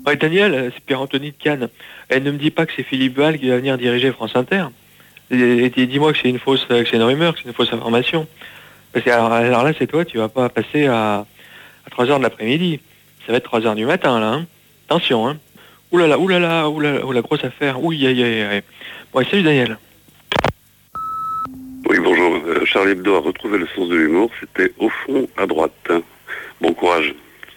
Ouais, Daniel, c'est Pierre-Anthony de Cannes. Elle ne me dit pas que c'est Philippe Val qui va venir diriger France Inter. Et dis-moi que c'est une fausse, que c'est une rumeur, que c'est une fausse information. Parce que alors là, c'est toi, tu vas pas passer à 3 heures de l'après-midi. Ça va être 3 heures du matin, là. Hein. Attention, hein. Ouh là là, grosse affaire. Ouh, aïe. Bon, salut Daniel. Oui, bonjour. Charlie Hebdo a retrouvé le sens de l'humour. C'était au fond à droite. Bon courage.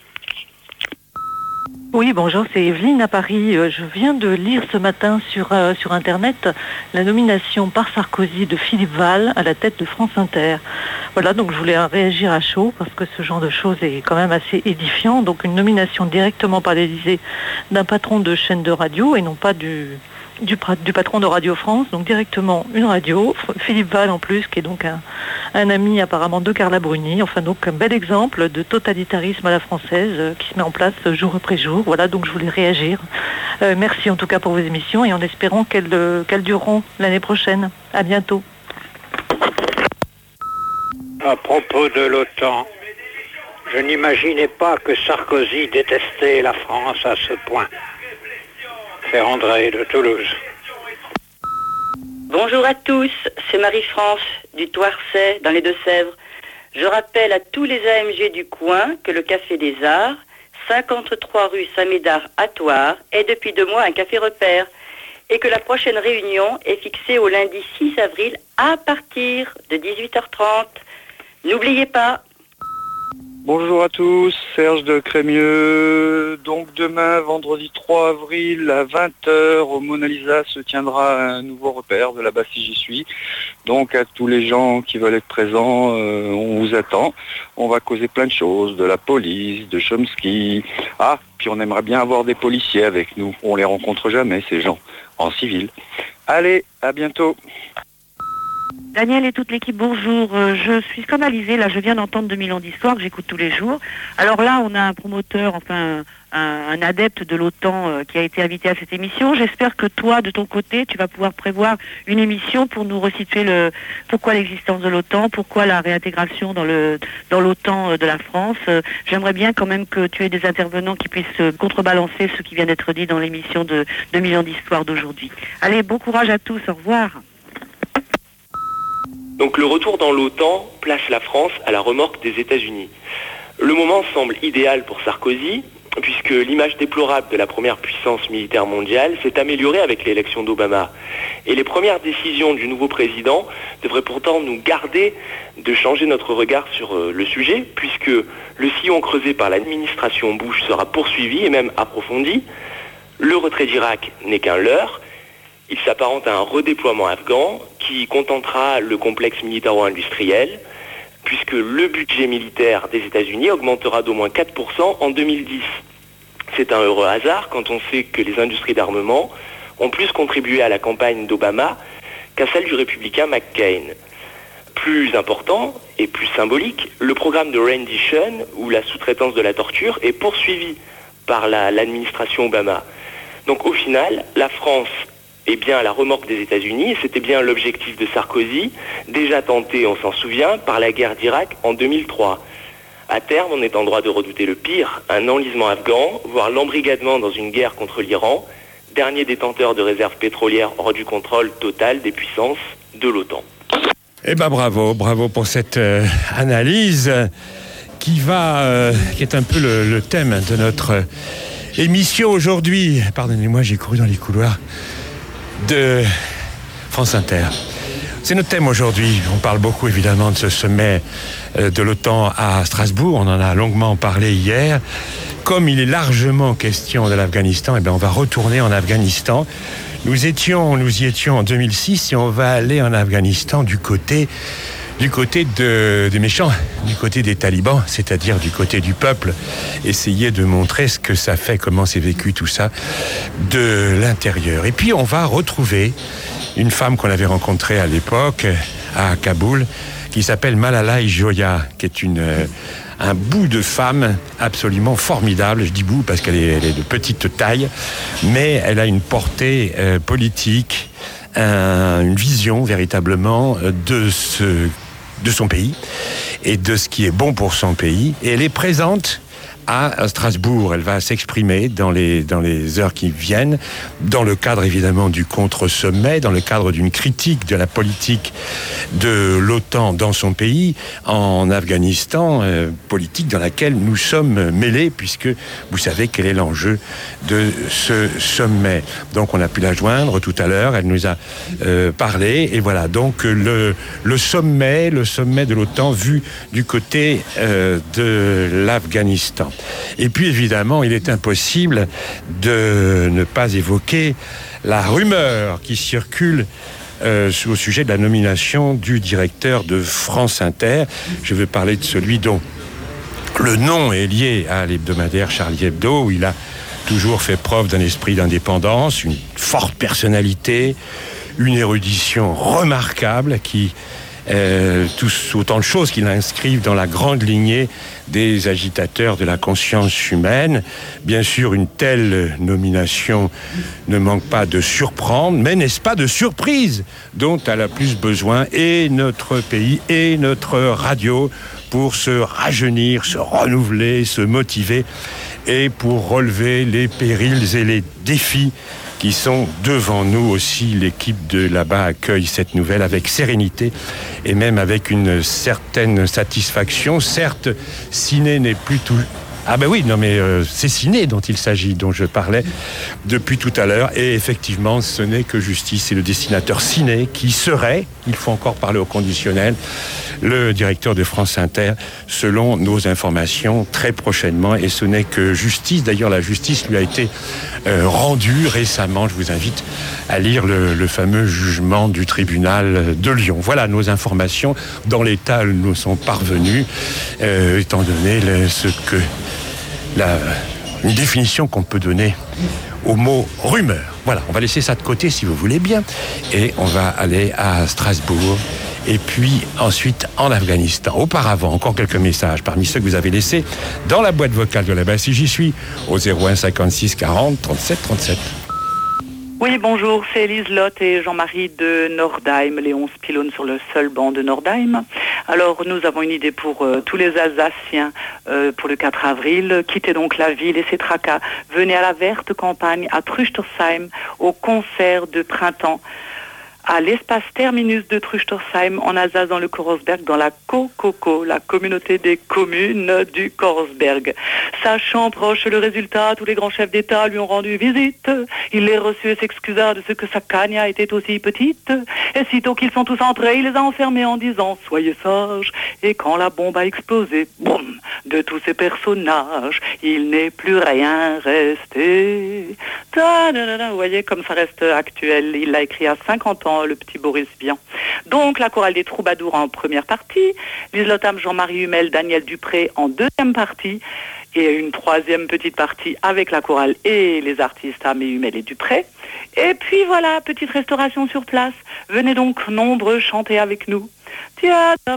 Oui, bonjour, c'est Evelyne à Paris. Je viens de lire ce matin sur Internet la nomination par Sarkozy de Philippe Val à la tête de France Inter. Voilà, donc je voulais réagir à chaud parce que ce genre de choses est quand même assez édifiant. Donc une nomination directement par l'Élysée d'un patron de chaîne de radio et non pas du patron de Radio France, donc directement une radio, Philippe Val en plus, qui est donc un ami apparemment de Carla Bruni, enfin donc un bel exemple de totalitarisme à la française qui se met en place jour après jour. Voilà, donc je voulais réagir. Merci en tout cas pour vos émissions et en espérant qu'elles dureront l'année prochaine. À bientôt. À propos de l'OTAN, je n'imaginais pas que Sarkozy détestait la France à ce point. C'est André de Toulouse. Bonjour à tous, c'est Marie-France du Toircet dans les Deux-Sèvres. Je rappelle à tous les AMG du coin que le Café des Arts, 53 rue Saint-Médard à Thouars, est depuis 2 mois un café repère et que la prochaine réunion est fixée au lundi 6 avril à partir de 18h30. N'oubliez pas. Bonjour à tous, Serge de Crémieux. Donc demain, vendredi 3 avril à 20h, au Mona Lisa se tiendra un nouveau repère de là-bas si j'y suis. Donc à tous les gens qui veulent être présents, on vous attend. On va causer plein de choses, de la police, de Chomsky. Ah, puis on aimerait bien avoir des policiers avec nous. On les rencontre jamais, ces gens, en civil. Allez, à bientôt. Daniel et toute l'équipe, bonjour. Je suis scandalisée, là je viens d'entendre 2000 ans d'histoire que j'écoute tous les jours. Alors là on a un promoteur, enfin un adepte de l'OTAN qui a été invité à cette émission. J'espère que toi de ton côté tu vas pouvoir prévoir une émission pour nous resituer pourquoi l'existence de l'OTAN, pourquoi la réintégration dans l'OTAN de la France. J'aimerais bien quand même que tu aies des intervenants qui puissent contrebalancer ce qui vient d'être dit dans l'émission de 2000 ans d'histoire d'aujourd'hui. Allez, bon courage à tous, au revoir. Donc le retour dans l'OTAN place la France à la remorque des États-Unis. Le moment semble idéal pour Sarkozy, puisque l'image déplorable de la première puissance militaire mondiale s'est améliorée avec l'élection d'Obama. Et les premières décisions du nouveau président devraient pourtant nous garder de changer notre regard sur le sujet, puisque le sillon creusé par l'administration Bush sera poursuivi et même approfondi. Le retrait d'Irak n'est qu'un leurre. Il s'apparente à un redéploiement afghan qui contentera le complexe militaro-industriel, puisque le budget militaire des États-Unis augmentera d'au moins 4% en 2010. C'est un heureux hasard quand on sait que les industries d'armement ont plus contribué à la campagne d'Obama qu'à celle du républicain McCain. Plus important et plus symbolique, le programme de rendition, ou la sous-traitance de la torture, est poursuivi par l'administration Obama. Donc au final, la France est bien à la remorque des États-Unis, et c'était bien l'objectif de Sarkozy, déjà tenté, on s'en souvient, par la guerre d'Irak en 2003. À terme, on est en droit de redouter le pire, un enlisement afghan, voire l'embrigadement dans une guerre contre l'Iran, dernier détenteur de réserves pétrolières hors du contrôle total des puissances de l'OTAN. Eh ben bravo pour cette analyse qui est un peu le thème de notre émission aujourd'hui. Pardonnez-moi, j'ai couru dans les couloirs de France Inter. C'est notre thème aujourd'hui. On parle beaucoup évidemment de ce sommet de l'OTAN à Strasbourg. On en a longuement parlé hier. Comme il est largement question de l'Afghanistan, eh bien on va retourner en Afghanistan. Nous y étions en 2006 et on va aller en Afghanistan du côté des méchants, du côté des talibans, c'est-à-dire du côté du peuple, essayer de montrer ce que ça fait, comment c'est vécu tout ça de l'intérieur. Et puis on va retrouver une femme qu'on avait rencontrée à l'époque à Kaboul, qui s'appelle Malala Joya, qui est un bout de femme absolument formidable. Je dis bout parce qu'elle est de petite taille, mais elle a une portée politique, une vision véritablement de son pays et de ce qui est bon pour son pays. Et elle est présente à Strasbourg. Elle va s'exprimer dans les heures qui viennent, dans le cadre évidemment du contre-sommet, dans le cadre d'une critique de la politique de l'OTAN dans son pays, en Afghanistan, politique dans laquelle nous sommes mêlés, puisque vous savez quel est l'enjeu de ce sommet. Donc on a pu la joindre tout à l'heure, elle nous a parlé, et voilà, donc le sommet de l'OTAN vu du côté de l'Afghanistan. Et puis évidemment, il est impossible de ne pas évoquer la rumeur qui circule au sujet de la nomination du directeur de France Inter. Je veux parler de celui dont le nom est lié à l'hebdomadaire Charlie Hebdo, où il a toujours fait preuve d'un esprit d'indépendance, une forte personnalité, une érudition remarquable qui autant de choses qui l'inscrivent dans la grande lignée des agitateurs de la conscience humaine. Bien sûr, une telle nomination ne manque pas de surprendre, mais n'est-ce pas de surprise dont elle a plus besoin, et notre pays et notre radio, pour se rajeunir, se renouveler, se motiver, et pour relever les périls et les défis qui sont devant nous aussi. L'équipe de là-bas accueille cette nouvelle avec sérénité et même avec une certaine satisfaction. Certes, Ciné n'est plus tout... Ah ben oui, non mais c'est Ciné dont il s'agit, dont je parlais depuis tout à l'heure. Et effectivement, ce n'est que justice. C'est le dessinateur Ciné qui serait, il faut encore parler au conditionnel, le directeur de France Inter, selon nos informations, très prochainement. Et ce n'est que justice. D'ailleurs, la justice lui a été rendue récemment. Je vous invite à lire le fameux jugement du tribunal de Lyon. Voilà nos informations dans l'état où nous sont parvenus, étant donné une définition qu'on peut donner au mot rumeur. Voilà, on va laisser ça de côté si vous voulez bien, et on va aller à Strasbourg, et puis ensuite en Afghanistan. Auparavant, encore quelques messages parmi ceux que vous avez laissés dans la boîte vocale de là-bas, si j'y suis, au 01 56 40 37 37. Oui, bonjour, c'est Élise Lotte et Jean-Marie de Nordheim, les 11 pylônes sur le seul banc de Nordheim. Alors, nous avons une idée pour tous les Alsaciens pour le 4 avril. Quittez donc la ville et ses tracas. Venez à la verte campagne, à Truchtersheim, au concert de printemps, à l'espace terminus de Truchtersheim, en Alsace, dans le Korosberg, dans la COCOCO, la communauté des communes du Korosberg. Sachant proche le résultat, tous les grands chefs d'État lui ont rendu visite. Il les reçut et s'excusa de ce que sa cagna était aussi petite. Et sitôt qu'ils sont tous entrés, il les a enfermés en disant « Soyez sages ». Et quand la bombe a explosé, boum, de tous ces personnages, il n'est plus rien resté. Vous voyez comme ça reste actuel. Il l'a écrit à 50 ans, le petit Boris Vian. Donc la chorale des troubadours en première partie, Liselotte Jean-Marie Hummel, Daniel Dupré en deuxième partie, et une troisième petite partie avec la chorale et les artistes Am et Hummel et Dupré. Et puis voilà, petite restauration sur place. Venez donc nombreux chanter avec nous. Au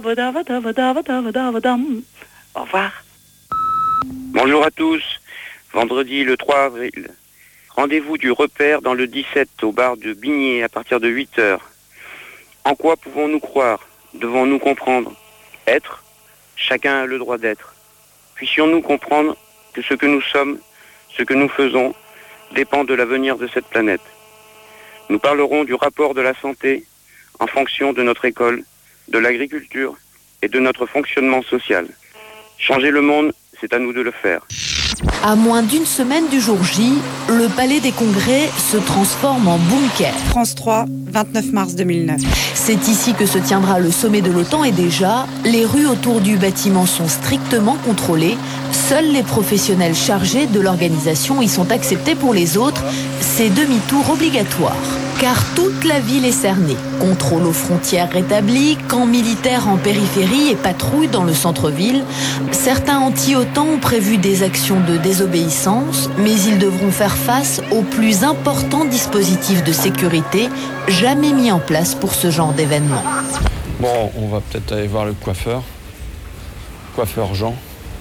revoir. Bonjour à tous. Vendredi le 3 avril. Rendez-vous du repère dans le 17 au bar de Bigné à partir de 8h. En quoi pouvons-nous croire? Devons-nous comprendre? Être? Chacun a le droit d'être. Puissions-nous comprendre que ce que nous sommes, ce que nous faisons, dépend de l'avenir de cette planète. Nous parlerons du rapport de la santé en fonction de notre école, de l'agriculture et de notre fonctionnement social. Changer le monde, c'est à nous de le faire. À moins d'une semaine du jour J, le Palais des Congrès se transforme en bunker. France 3, 29 mars 2009. C'est ici que se tiendra le sommet de l'OTAN et déjà, les rues autour du bâtiment sont strictement contrôlées. Seuls les professionnels chargés de l'organisation y sont acceptés. Pour les autres, c'est demi-tour obligatoire. Car toute la ville est cernée. Contrôle aux frontières rétabli, camps militaires en périphérie et patrouilles dans le centre-ville. Certains anti-OTAN ont prévu des actions de désobéissance, mais ils devront faire face aux plus importants dispositifs de sécurité jamais mis en place pour ce genre d'événement. Bon, on va peut-être aller voir le coiffeur. Coiffeur Jean.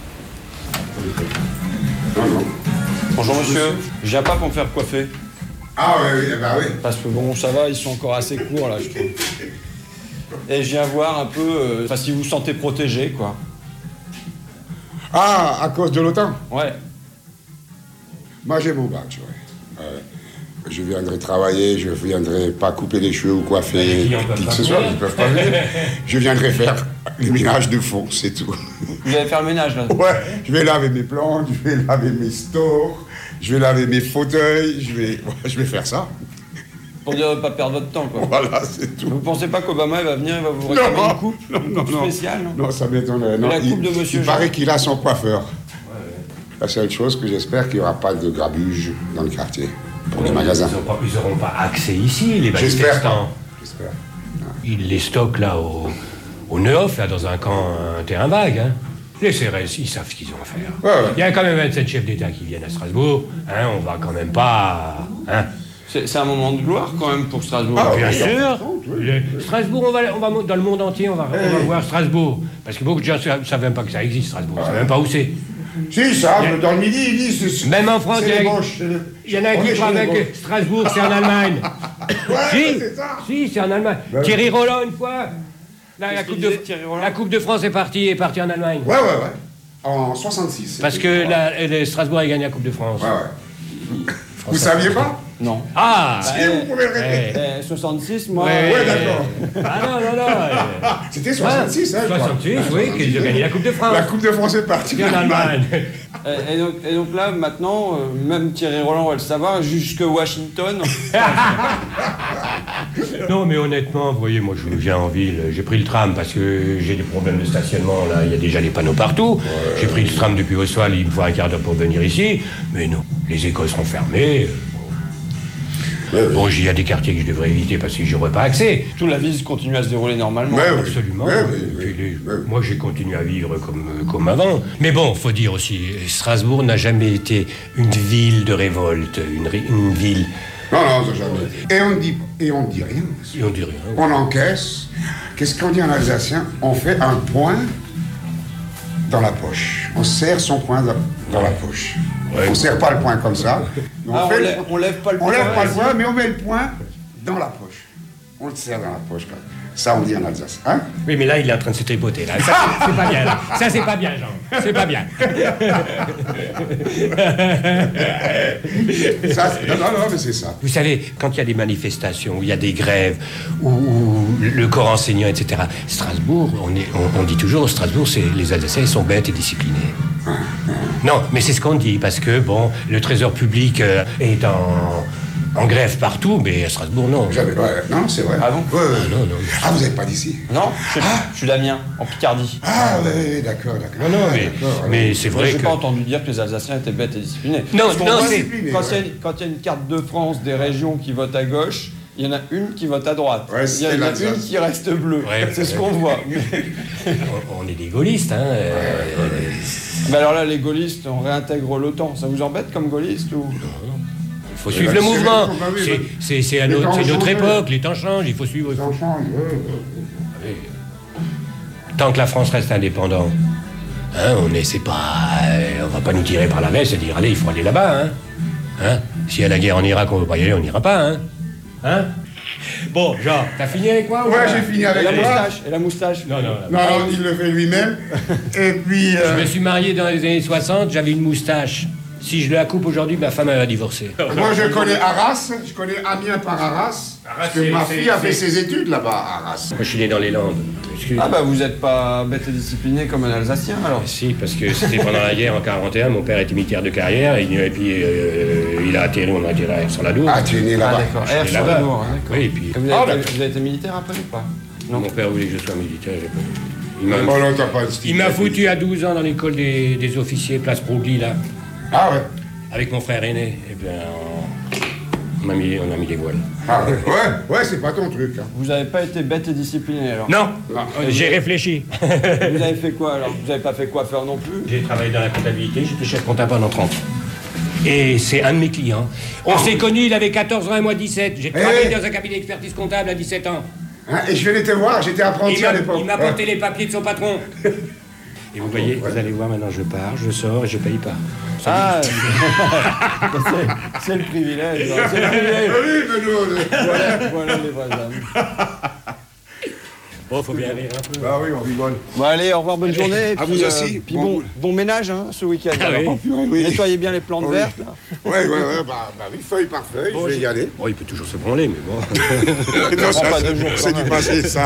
Bonjour monsieur, je viens pas pour me faire coiffer. Ah oui, bah oui. Parce que bon, ça va, ils sont encore assez courts là, je trouve. Et je viens voir un peu, si vous vous sentez protégé, quoi. Ah, à cause de l'OTAN? Ouais. Moi, j'ai mon bac, ouais. Je viendrai travailler, je viendrai pas couper les cheveux ou coiffer qui que ce soit, ils peuvent pas venir. Je viendrai faire le ménage de fond, c'est tout. Vous allez faire le ménage, là? Ouais, je vais laver mes plantes, je vais laver mes stores, je vais laver mes fauteuils, je vais faire ça. Pour dire pas perdre votre temps, quoi. Voilà, c'est tout. Vous pensez pas qu'Obama, il va venir, il va vous réclamer une coupe? Une coupe spéciale, non? Non, ça m'étonnerait. La coupe de monsieur Il paraît qu'il a son coiffeur. La seule chose que j'espère qu'il n'y aura pas de grabuge dans le quartier, pour les magasins. Ils n'auront pas accès ici, les manifestants. J'espère. Ils les stockent là au Neuf, là, dans un terrain vague. Hein. Les CRS, ils savent ce qu'ils ont à faire. Ouais. Il y a quand même 27 chefs d'État qui viennent à Strasbourg. Hein, on va quand même pas... Hein. C'est un moment de gloire, quand même, pour Strasbourg. Ah, bien sûr. Strasbourg, on va dans le monde entier, on va voir Strasbourg. Parce que beaucoup de gens ne savent même pas que ça existe, Strasbourg. Ils ne savent même pas où c'est. Si, ça, dans le midi, ils disent... Même en France, il y en a qui croient que Strasbourg, c'est en Allemagne. Si, c'est en Allemagne. Thierry Roland, une fois, la Coupe de France est partie en Allemagne. Ouais. En 66. Parce que Strasbourg a gagné la Coupe de France. Ouais. Vous saviez pas? Non. Ah! Si, vous pouvez le répéter. 66, moi... Ouais, d'accord. Ah non. C'était 66, hein, 66, oui, qu'ils ont gagné la Coupe de France. La Coupe de France est partie en Allemagne. Et donc là, maintenant, même Thierry Roland va le savoir, jusque Washington... Non, mais honnêtement, vous voyez, moi je viens en ville, j'ai pris le tram parce que j'ai des problèmes de stationnement, là, il y a déjà des panneaux partout. J'ai pris le tram depuis Oswald, il me faut un quart d'heure pour venir ici. Mais non, les écoles seront fermées. Bon, il y a des quartiers que je devrais éviter parce que j'y aurais pas accès. Toute la vie continue à se dérouler normalement. Absolument. Moi, j'ai continué à vivre comme avant. Mais bon, faut dire aussi, Strasbourg n'a jamais été une ville de révolte, une ville... Non, jamais. Et on dit rien. Et on dit rien. On encaisse. Qu'est-ce qu'on dit en alsacien? On fait un point dans la poche. On serre son poing dans la poche. Ouais. On serre pas le poing comme ça. On lève pas le poing. On lève pas le poing, mais on met le poing dans la poche. On le serre dans la poche. Ça, on dit en Alsace. Hein? Oui, mais là, il est en train de se tripoter. Là. Ça, c'est pas bien. Là. Ça, c'est pas bien, Jean. C'est pas bien. Non, mais c'est ça. Vous savez, quand il y a des manifestations, où il y a des grèves, où le corps enseignant, etc., Strasbourg, on dit toujours, Strasbourg, les Alsaciens sont bêtes et disciplinés. Non, mais c'est ce qu'on dit, parce que, bon, le trésor public est en grève partout, mais à Strasbourg, non. Non, c'est vrai. Ah bon? Non. Ah, vous n'êtes pas d'ici? Non, je suis d'Amiens, en Picardie. Ah, oui, d'accord. Non, mais c'est vrai que... J'ai pas entendu dire que les Alsaciens étaient bêtes et disciplinés. Non, c'est... Quand il y a une carte de France des régions qui votent à gauche, il y en a une qui vote à droite. Ouais, il y en a une qui reste bleue. Ouais, c'est ce qu'on voit. On est des gaullistes, hein. Mais alors là, les gaullistes, on réintègre l'OTAN. Ça vous embête comme gaulliste ou... Non. Il faut suivre le mouvement. C'est notre époque, les temps changent, il faut suivre. Tant que la France reste indépendante, hein, on va pas nous tirer par la veste et dire allez, il faut aller là-bas. Hein. S'il y a la guerre en Irak, on veut pas y aller, on n'ira pas. Hein. Bon, genre, t'as fini avec quoi? Ouais, j'ai fini avec moi. Et la moustache? Non, il le fait lui-même. Et puis... Je me suis marié dans les années 60, j'avais une moustache. Si je la coupe aujourd'hui, ma femme elle va divorcer. Moi, je connais Arras, je connais Amiens par Arras. Parce que ma fille a fait ses études là-bas à Arras. Moi, je suis né dans les Landes. Ah bah, vous n'êtes pas bête et discipliné comme un Alsacien, alors? Si, parce que c'était pendant la guerre en 41, mon père était militaire de carrière, et puis il a atterri, on a atterri sur la Dour. Ah, tu es né là-bas? Ah, d'accord, sur la Dour, d'accord. Oui, et puis... Vous avez été militaire après ou pas? Non. Mon père voulait que je sois militaire, j'ai pas... Il m'a foutu à 12 ans dans l'école des officiers, place Broglie, là. Ah ouais? Avec mon frère aîné, et bien on a mis des voiles. Ah ouais, c'est pas ton truc. Hein. Vous n'avez pas été bête et discipliné alors? Non, j'ai réfléchi. Vous avez fait quoi alors? Vous n'avez pas fait coiffeur non plus? J'ai travaillé dans la comptabilité, j'étais chef comptable pendant 30 ans. Et c'est un de mes clients. On s'est connus, il avait 14 ans et moi 17. J'ai travaillé dans un cabinet d'expertise comptable à 17 ans. Hein, et je venais te voir, j'étais apprenti à l'époque. Il m'a porté les papiers de son patron. Et vous voyez, vous allez voir maintenant, je pars, je sors et je paye pas. Ah, c'est le privilège. C'est le privilège. Oui, mais nous, voilà les vrais hommes. Oh, faut bien rire un peu. Ah oui, on rigole. Bon, allez, au revoir, bonne journée. À vous aussi. Puis bon ménage ce week-end. Ah oui. Oui. Nettoyez bien les plantes vertes. Là. Ouais, bah oui, feuille par feuille, je vais y aller. Bon, il peut toujours se branler, mais bon. Non, ça, c'est du passé, ça.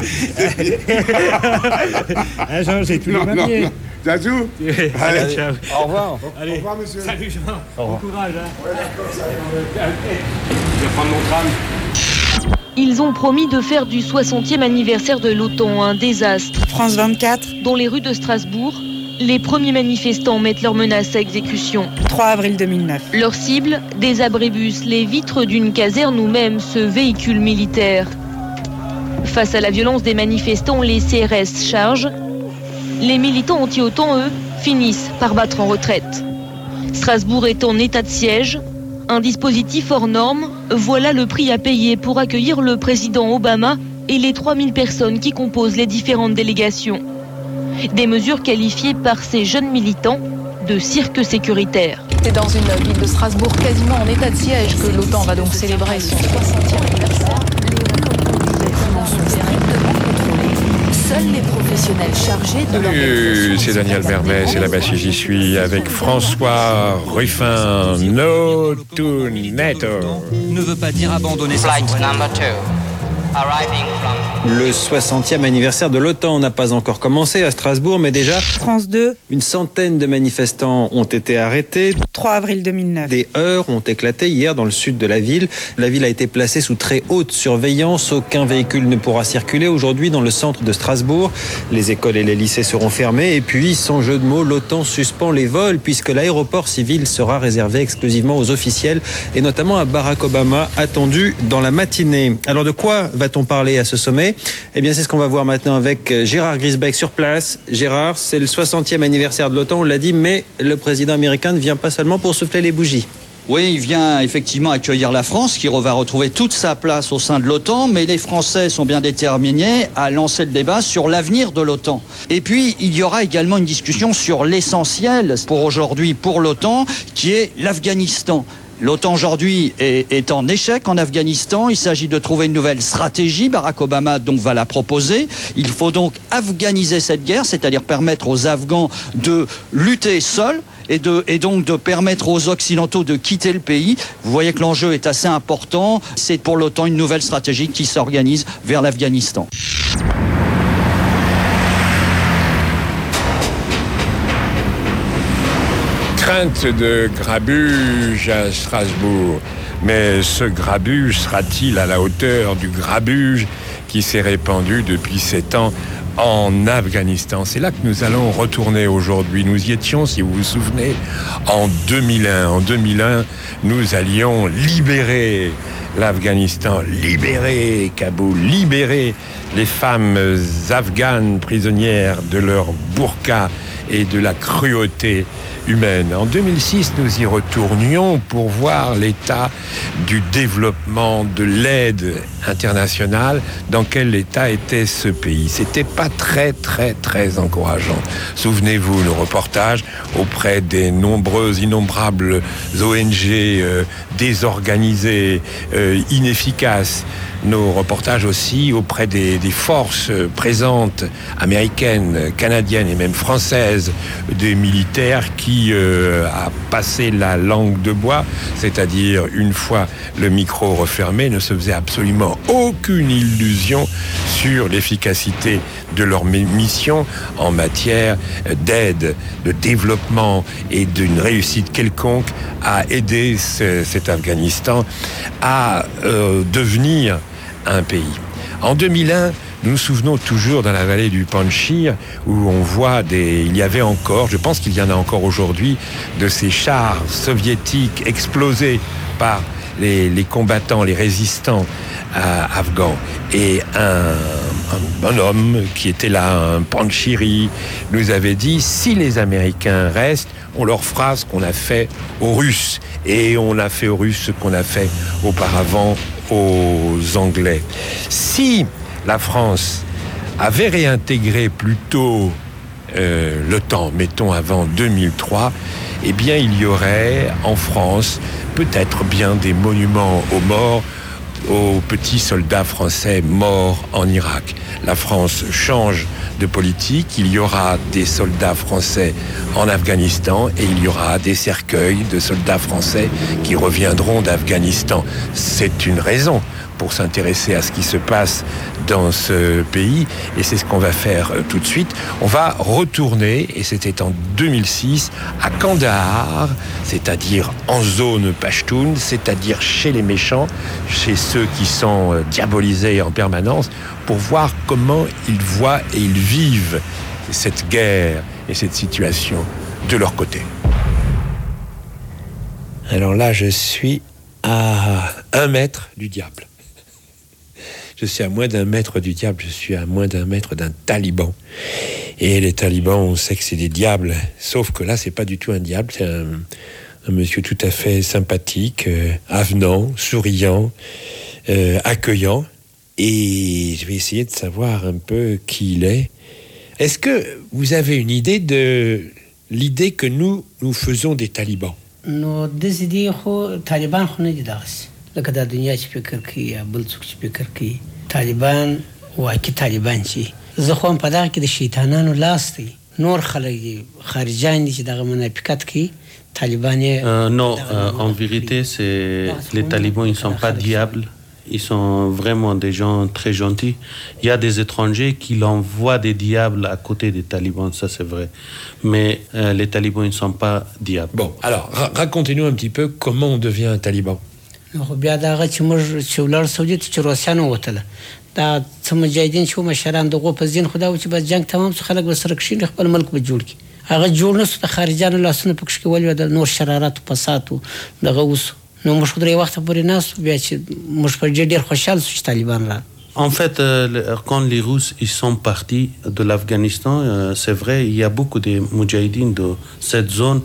Ah, Jean, j'ai tous les papiers. T'as tout? Allez, ciao. Au revoir. Allez. Au revoir, monsieur. Salut, Jean. Bon courage. Hein. Ouais, d'accord, ça va. Je vais prendre mon tram. Ils ont promis de faire du 60e anniversaire de l'OTAN un désastre. France 24. Dans les rues de Strasbourg, les premiers manifestants mettent leurs menaces à exécution. 3 avril 2009. Leur cible, des abribus, les vitres d'une caserne ou même ce véhicule militaire. Face à la violence des manifestants, les CRS chargent. Les militants anti-OTAN, eux, finissent par battre en retraite. Strasbourg est en état de siège. Un dispositif hors norme, voilà le prix à payer pour accueillir le président Obama et les 3000 personnes qui composent les différentes délégations. Des mesures qualifiées par ces jeunes militants de cirque sécuritaire. C'est dans une ville de Strasbourg quasiment en état de siège que l'OTAN va donc célébrer son 60e anniversaire. Les bâtiments sont strictement contrôlés. Seuls les professionnels chargés de l'organisation. C'est Daniel Mermet, c'est là-bas si j'y suis, avec François Ruffin. No to NATO. Ne veut pas dire abandonner sa souveraineté. Le 60e anniversaire de l'OTAN n'a pas encore commencé à Strasbourg, mais déjà France 2. Une centaine de manifestants ont été arrêtés. 3 avril 2009. Des heurts ont éclaté hier dans le sud de la ville. La ville a été placée sous très haute surveillance. Aucun véhicule ne pourra circuler aujourd'hui dans le centre de Strasbourg. Les écoles et les lycées seront fermés. Et puis, sans jeu de mots, l'OTAN suspend les vols puisque l'aéroport civil sera réservé exclusivement aux officiels et notamment à Barack Obama, attendu dans la matinée. Alors de quoi va-t-on parler à ce sommet ? Eh bien, c'est ce qu'on va voir maintenant avec Gérard Grisbeck sur place. Gérard, c'est le 60e anniversaire de l'OTAN, on l'a dit, mais le président américain ne vient pas seulement pour souffler les bougies. Oui, il vient effectivement accueillir la France qui va retrouver toute sa place au sein de l'OTAN, mais les Français sont bien déterminés à lancer le débat sur l'avenir de l'OTAN. Et puis, il y aura également une discussion sur l'essentiel pour aujourd'hui, pour l'OTAN, qui est l'Afghanistan. L'OTAN aujourd'hui est en échec en Afghanistan. Il s'agit de trouver une nouvelle stratégie. Barack Obama donc va la proposer. Il faut donc afghaniser cette guerre, c'est-à-dire permettre aux Afghans de lutter seuls et donc de permettre aux Occidentaux de quitter le pays. Vous voyez que l'enjeu est assez important. C'est pour l'OTAN une nouvelle stratégie qui s'organise vers l'Afghanistan. Crainte de grabuge à Strasbourg. Mais ce grabuge sera-t-il à la hauteur du grabuge qui s'est répandu depuis 7 ans en Afghanistan? C'est là que nous allons retourner aujourd'hui. Nous y étions, si vous vous souvenez, en 2001. En 2001, nous allions libérer l'Afghanistan, libérer Kaboul, libérer les femmes afghanes prisonnières de leur burqa et de la cruauté humaine. En 2006, nous y retournions pour voir l'état du développement de l'aide internationale, dans quel état était ce pays. C'était pas très encourageant. Souvenez-vous, nos reportages auprès des innombrables ONG désorganisées, inefficaces. Nos reportages aussi auprès des forces présentes, américaines, canadiennes et même françaises, des militaires qui a passé la langue de bois, c'est-à-dire une fois le micro refermé, ne se faisaient absolument aucune illusion sur l'efficacité de leur mission en matière d'aide, de développement et d'une réussite quelconque à aider cet Afghanistan à devenir un pays. En 2001, nous nous souvenons toujours dans la vallée du Panjshir où on voit il y avait encore, je pense qu'il y en a encore aujourd'hui, de ces chars soviétiques explosés par les combattants, les résistants afghans. Et un homme qui était là, un Panjshiri, nous avait dit, si les Américains restent, on leur fera ce qu'on a fait aux Russes. Et on a fait aux Russes ce qu'on a fait auparavant aux Anglais. Si la France avait réintégré plus tôt l'OTAN, mettons avant 2003, eh bien il y aurait en France peut-être bien des monuments aux morts aux petits soldats français morts en Irak. La France change de politique, il y aura des soldats français en Afghanistan et il y aura des cercueils de soldats français qui reviendront d'Afghanistan. C'est une raison pour s'intéresser à ce qui se passe dans ce pays, et c'est ce qu'on va faire tout de suite. On va retourner, et c'était en 2006, à Kandahar, c'est-à-dire en zone pachtoune, c'est-à-dire chez les méchants, chez ceux qui sont diabolisés en permanence, pour voir comment ils voient et ils vivent cette guerre et cette situation de leur côté. Alors là, je suis à 1 mètre du diable. Je suis à moins d'1 mètre du diable, je suis à moins d'1 mètre d'un taliban. Et les talibans, on sait que c'est des diables, sauf que là, c'est pas du tout un diable, c'est un monsieur tout à fait sympathique, avenant, souriant, accueillant. Et je vais essayer de savoir un peu qui il est. Est-ce que vous avez une idée de l'idée que nous faisons des talibans? نو د دې خو طالبان خو نه دي دغسې لکه دا دنیا چې فکر کوي یا بل څوک چې فکر کوي طالبان واقعي طالبان چې زه خو هم په دغه کې د شیطانانو لاس دی نور خلک دي خارجان دي چې دغه منافقت کوي طالبان Non, en vérité, les talibans, ils ne sont pas diables. Ils sont vraiment des gens très gentils. Il y a des étrangers qui l'envoient des diables à côté des talibans, ça c'est vrai. Mais les talibans, ils ne sont pas diables. Bon, alors, racontez-nous un petit peu comment on devient un taliban. خو بیا دغه چې موږ چې ولاړ سعودي ته چې روسیانو وتله دا څه مجاهدین چې مشران دغو په ځین خو دا و چې بس جنګ تمام شو خلک به سره کښېني خپل ملک به جوړ کړي هغه جوړ نه سو د خارجانو لاسونه پکښې کې ولوېدل نور شرارات و فساد و دغه وسو نو موږ خو درې وخته پورې ناست بیا چې موږ په دې ډېر خوشحال سو چې طالبان راغلل. En fait, quand les Russes ils sont partis de l'Afghanistan, c'est vrai, il y a beaucoup de moudjahidines de cette zone.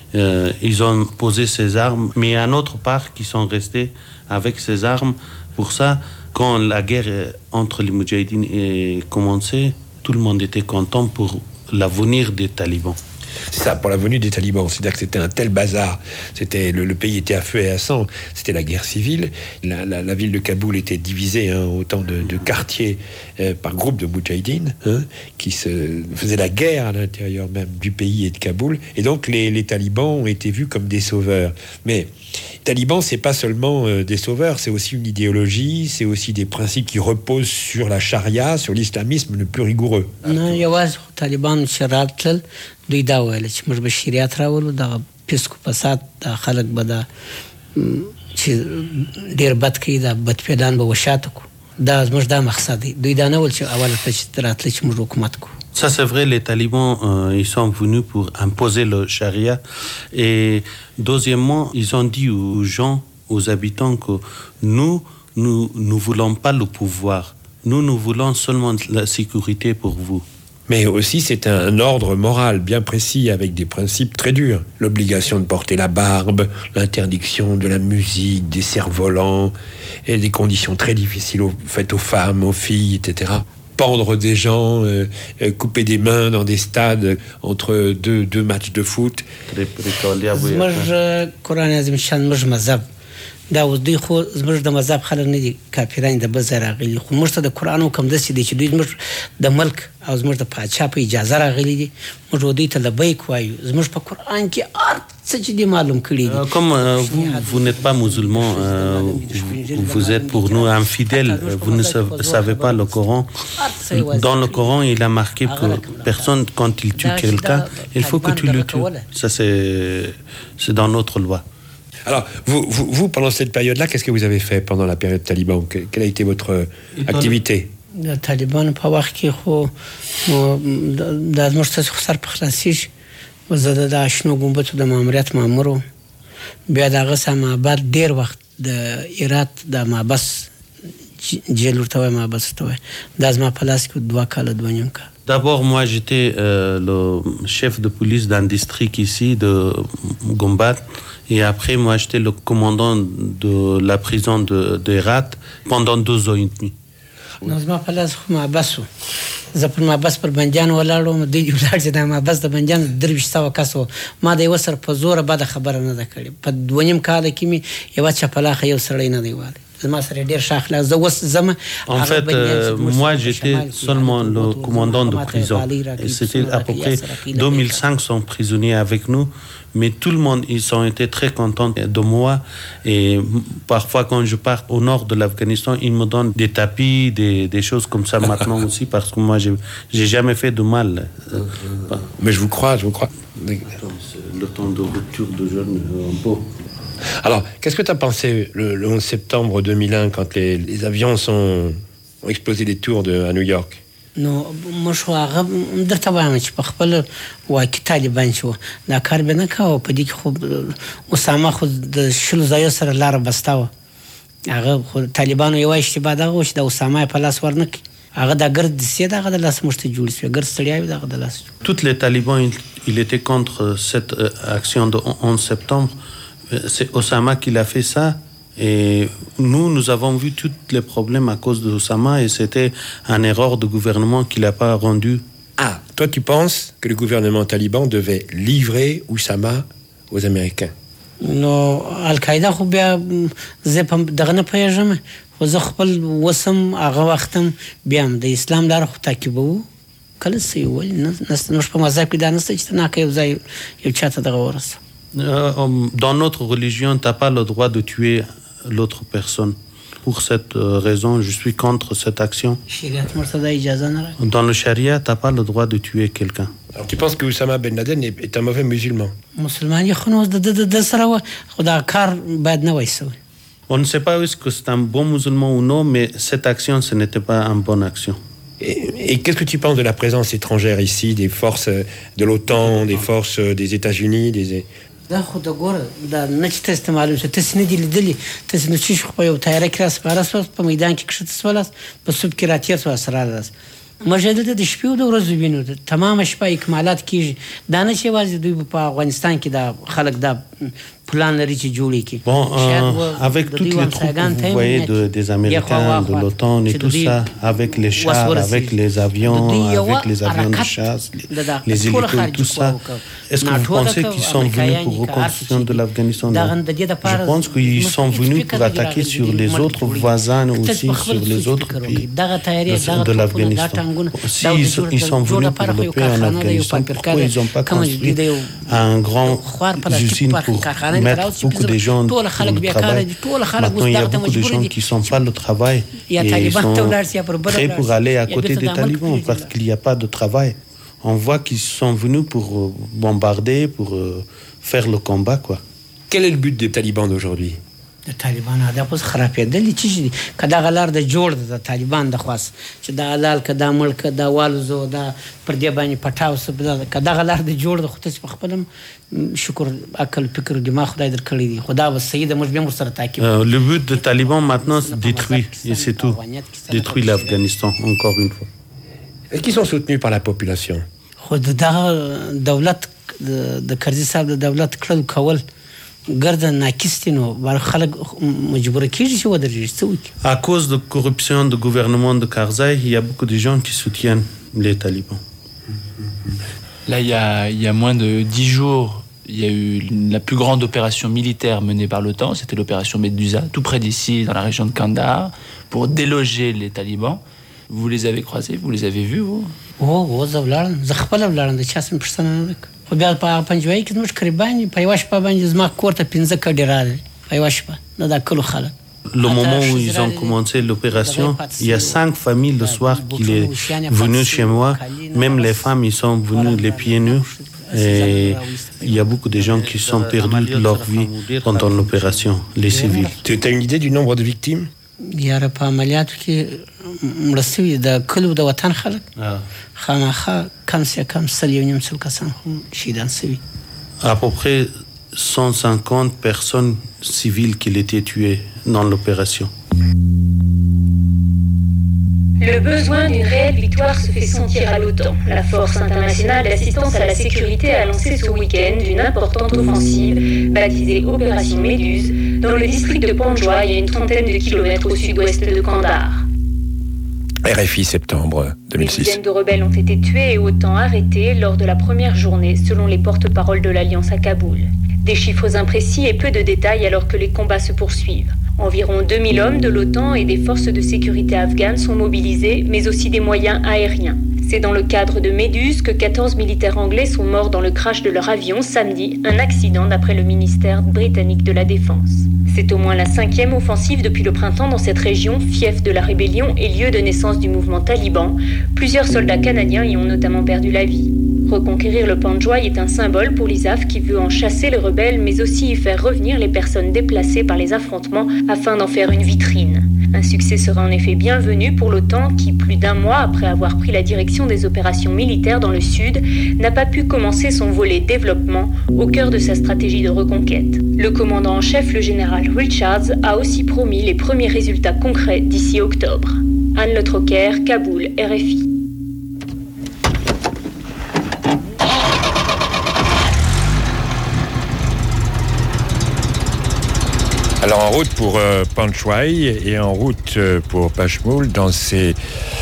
Ils ont posé ces armes, mais il y a une autre part qui sont restés avec ces armes. Pour ça, quand la guerre entre les moudjahidines est commencée, tout le monde était content pour l'avenir des talibans. C'est ça, pour la venue des talibans. C'est-à-dire que c'était un tel bazar. C'était, le pays était à feu et à sang. C'était la guerre civile. La ville de Kaboul était divisée autant de quartiers par groupe de moudjahidines qui se faisaient la guerre à l'intérieur même du pays et de Kaboul. Et donc les talibans ont été vus comme des sauveurs. Mais les talibans, c'est pas seulement des sauveurs, c'est aussi une idéologie, c'est aussi des principes qui reposent sur la charia, sur l'islamisme le plus rigoureux. طالبان چې راتلل دوی دا ویل چې موږ به شریعت راولو دغه فسق و فساد د خلک به دا چې ډېر بد کوي دا بدپیدان به وشاته کړو دا زموږ دا مقصد دی دوی دا نه ول چې اوله چې راتله چې موږ حکومت کوو. Ça c'est vrai, les talibans ils sont venus pour imposer le charia et deuxièmement ils ont dit aux gens, aux habitants que nous voulons pas le pouvoir, nous voulons seulement la sécurité pour vous. Mais aussi, c'est un ordre moral bien précis avec des principes très durs. L'obligation de porter la barbe, l'interdiction de la musique, des cerfs-volants, et des conditions très difficiles faites aux femmes, aux filles, etc. Pendre des gens, couper des mains dans des stades entre deux matchs de foot. دا اوس دوی خو زموږ د مذهب خلک نه دي کافران د بل ځای راغلي خو موږ ته د قرآن حکم داسې دی چې دوی زموږ د ملک او زموږ د پاچا په اجازه راغلي دي موږ دوی ته لبیک وایو زموږ په قرآن کې هر څه چې دي معلوم کړي دي. Comme vous n'êtes pas musulman, vous êtes pour nous infidèles, vous ne savez pas le Coran. Dans le Coran, il a marqué que personne, quand il tue quelqu'un, il faut que tu le tues. Ça, c'est dans notre loi. Alors, vous, pendant cette période-là, qu'est-ce que vous avez fait pendant la période taliban? Quelle a été votre activité? د طالبانو په وخت کې خو دا زموږ ستاسو سر په خلاصېږي زه د اشنو ګمبتو د ماموریت مامور وم بیا د هغه څخه بعد ډېر وخت د هرات د محبس جیل ورته وایي محبس ورته وایي دا زما په لاس کې 2 کاله 2 نیم کال. D'abord, moi, j'étais le chef de police d'un district ici, de Gombat. Et après, moi, j'étais le commandant de la prison de Herat pendant 2 ans et demi. نو زما په لاس خو محبس و زه پر محبس پر بندیان ولاړ وم دوی ولاړ چې دا محبس د بندیان 2300 کس و ما د یوه سره په زوره بده خبره نه ده کړې په 2 نیم کاله کې مې یوه چپلاخه یو سړی نه دی والی En fait, moi j'étais seulement le commandant de prison. Et c'était à peu près 2500 prisonniers avec nous. Mais tout le monde, ils ont été très contents de moi. Et parfois, quand je pars au nord de l'Afghanistan, ils me donnent des tapis, des choses comme ça maintenant aussi, parce que moi, j'ai jamais fait de mal. Mais je vous crois. Le temps de rupture de jeûne, un peu. Alors, qu'est-ce que tu as pensé le 11 septembre 2001 quand les avions ont explosé les tours à New York? نو مش هغه درته وایم چې په خپل واقع طالبان شو دا کار به نه کاوه په دې کې خو اسامه خو د شلو ځایو سره لاره بسته وه هغه خو طالبانو یوه اشتباه دغه و چې د اسامه یې په لاس ورنکړي هغه دا ګرد دسیې د هغه د لاس موږ ته جوړ شوې ګرد ستړیا وي د هغه د لاس. Tous les talibans, ils étaient contre cette action de 11 septembre. C'est Osama qui l'a fait ça. Et nous avons vu tous les problèmes à cause d'Osama et c'était une erreur de gouvernement qui l'a pas rendu. Ah, toi tu penses que le gouvernement taliban devait livrer Oussama aux Américains? نو القاعده خو بیا زه په دغه نه پوهېږم خو زه خپل وسم هغه وخت هم بیا هم د اسلام لاره خو تعقیبوو کله څه یې وویل نو په مذهب کې دا نشته چې ته ناکه یو ځای یو چا ته دغه ورسه. Dans notre religion, tu n'as pas le droit de tuer l'autre personne. Pour cette raison, je suis contre cette action. Dans le charia, tu n'as pas le droit de tuer quelqu'un. Alors tu penses que Oussama Ben Laden est un mauvais musulman? On ne sait pas est-ce que c'est un bon musulman ou non, mais cette action, ce n'était pas une bonne action. Et qu'est-ce que tu penses de la présence étrangère ici, des forces de l'OTAN, des forces des États-Unis, دا خو د ګوره دا نه چې تاسو ته معلوم شي تاسو نه دي لیدلي تاسو نو چې خو په یو تیاره کې راسپاره سوست په میدان کې کښته سولاست په صبح کې راتیر سو اسرار راست موږ دلته د شپې او د ورځې وینو تمام شپه اکمالات کیږي دا نه چې یوازې دوی په افغانستان کې دا خلک دا پلان لري چې جوړي کی. Bon, avec toutes les troupes que vous voyez des Américains, de l'OTAN et tout ça, avec les chars, avec les avions, avec les avions de chasse, les hélicos et tout ça, est-ce que vous pensez qu'ils sont venus pour reconstruction de l'Afghanistan? Je pense qu'ils sont venus pour attaquer sur les autres voisins aussi, sur les autres pays de l'Afghanistan. Si ils sont venus pour le paix en Afghanistan, pourquoi ils n'ont pas construit un grand usine pour mettre beaucoup de gens au travail? Maintenant, il y a beaucoup de gens qui ne sont pas au travail et ils sont prêts pour aller à côté des talibans parce qu'il n'y a pas de travail. On voit qu'ils sont venus pour bombarder, pour faire le combat, quoi. Quel est le but des talibans d'aujourd'hui? د طالبان هدف اوس خرابېدل چې کدا غلار د جوړ د طالبان د خاص چې دا حلال کدا ملک دا والزو دا پر دې باندې پټاو سب کدا غلار د جوړ د خص په خپلم شکر عقل فکر دماغ خدای درکړي دي خدا وسید مش به سره تعقیب. Le but des talibans maintenant c'est détruire et c'est tout. Détruire l'Afghanistan encore une fois. Est-ce qu'ils sont soutenus par la population? خود دا دولت د کرزي صاحب د دولت کړل کول À cause de corruption du gouvernement de Karzai, il y a beaucoup de gens qui soutiennent les talibans. Là, il y a moins de 10 jours, il y a eu la plus grande opération militaire menée par l'OTAN, c'était l'opération Medusa, tout près d'ici, dans la région de Kandahar, pour déloger les talibans. Vous les avez croisés, vous les avez vus, vous? بیا په پنځوي کې موږ قریبان په یو شپه باندې زما کوړه 15 کډی راځي په یو شپه نه دا کلو خلک. Le moment où ils ont commencé l'opération, il y a 5 familles le soir qui sont venues chez moi. Même les femmes, ils sont venus les pieds nus. Et il y a beaucoup de gens qui sont perdus leur vie pendant l'opération, les civils. Tu as une idée du nombre de victimes? یاره په عملیاتو کې مرستوي د کلو د وطن خلک خامخا کم سے کم 100 کسان شهیدان شوي. À peu près 150 personnes civiles qui étaient tuées dans l'opération. Le besoin d'une réelle victoire se fait sentir à l'OTAN. La Force internationale d'assistance à la sécurité a lancé ce week-end une importante offensive baptisée Opération Méduse dans le district de Panjwa, il y a une trentaine de kilomètres au sud-ouest de Kandahar. RFI septembre 2006. Des dizaines de rebelles ont été tués et autant arrêtés lors de la première journée, selon les porte-paroles de l'Alliance à Kaboul. Des chiffres imprécis et peu de détails alors que les combats se poursuivent. Environ 2000 hommes de l'OTAN et des forces de sécurité afghanes sont mobilisés, mais aussi des moyens aériens. C'est dans le cadre de Méduse que 14 militaires anglais sont morts dans le crash de leur avion samedi, un accident d'après le ministère britannique de la Défense. C'est au moins la 5e offensive depuis le printemps dans cette région, fief de la rébellion et lieu de naissance du mouvement taliban. Plusieurs soldats canadiens y ont notamment perdu la vie. Reconquérir le Panjwai est un symbole pour l'ISAF qui veut en chasser les rebelles, mais aussi y faire revenir les personnes déplacées par les affrontements afin d'en faire une vitrine. Un succès sera en effet bienvenu pour l'OTAN qui, plus d'un mois après avoir pris la direction des opérations militaires dans le sud, n'a pas pu commencer son volet développement au cœur de sa stratégie de reconquête. Le commandant en chef, le général Richards, a aussi promis les premiers résultats concrets d'ici octobre. Anne Le Troquer, Kaboul, RFI. Alors en route pour Panjwai et en route pour Pashmul, dans ces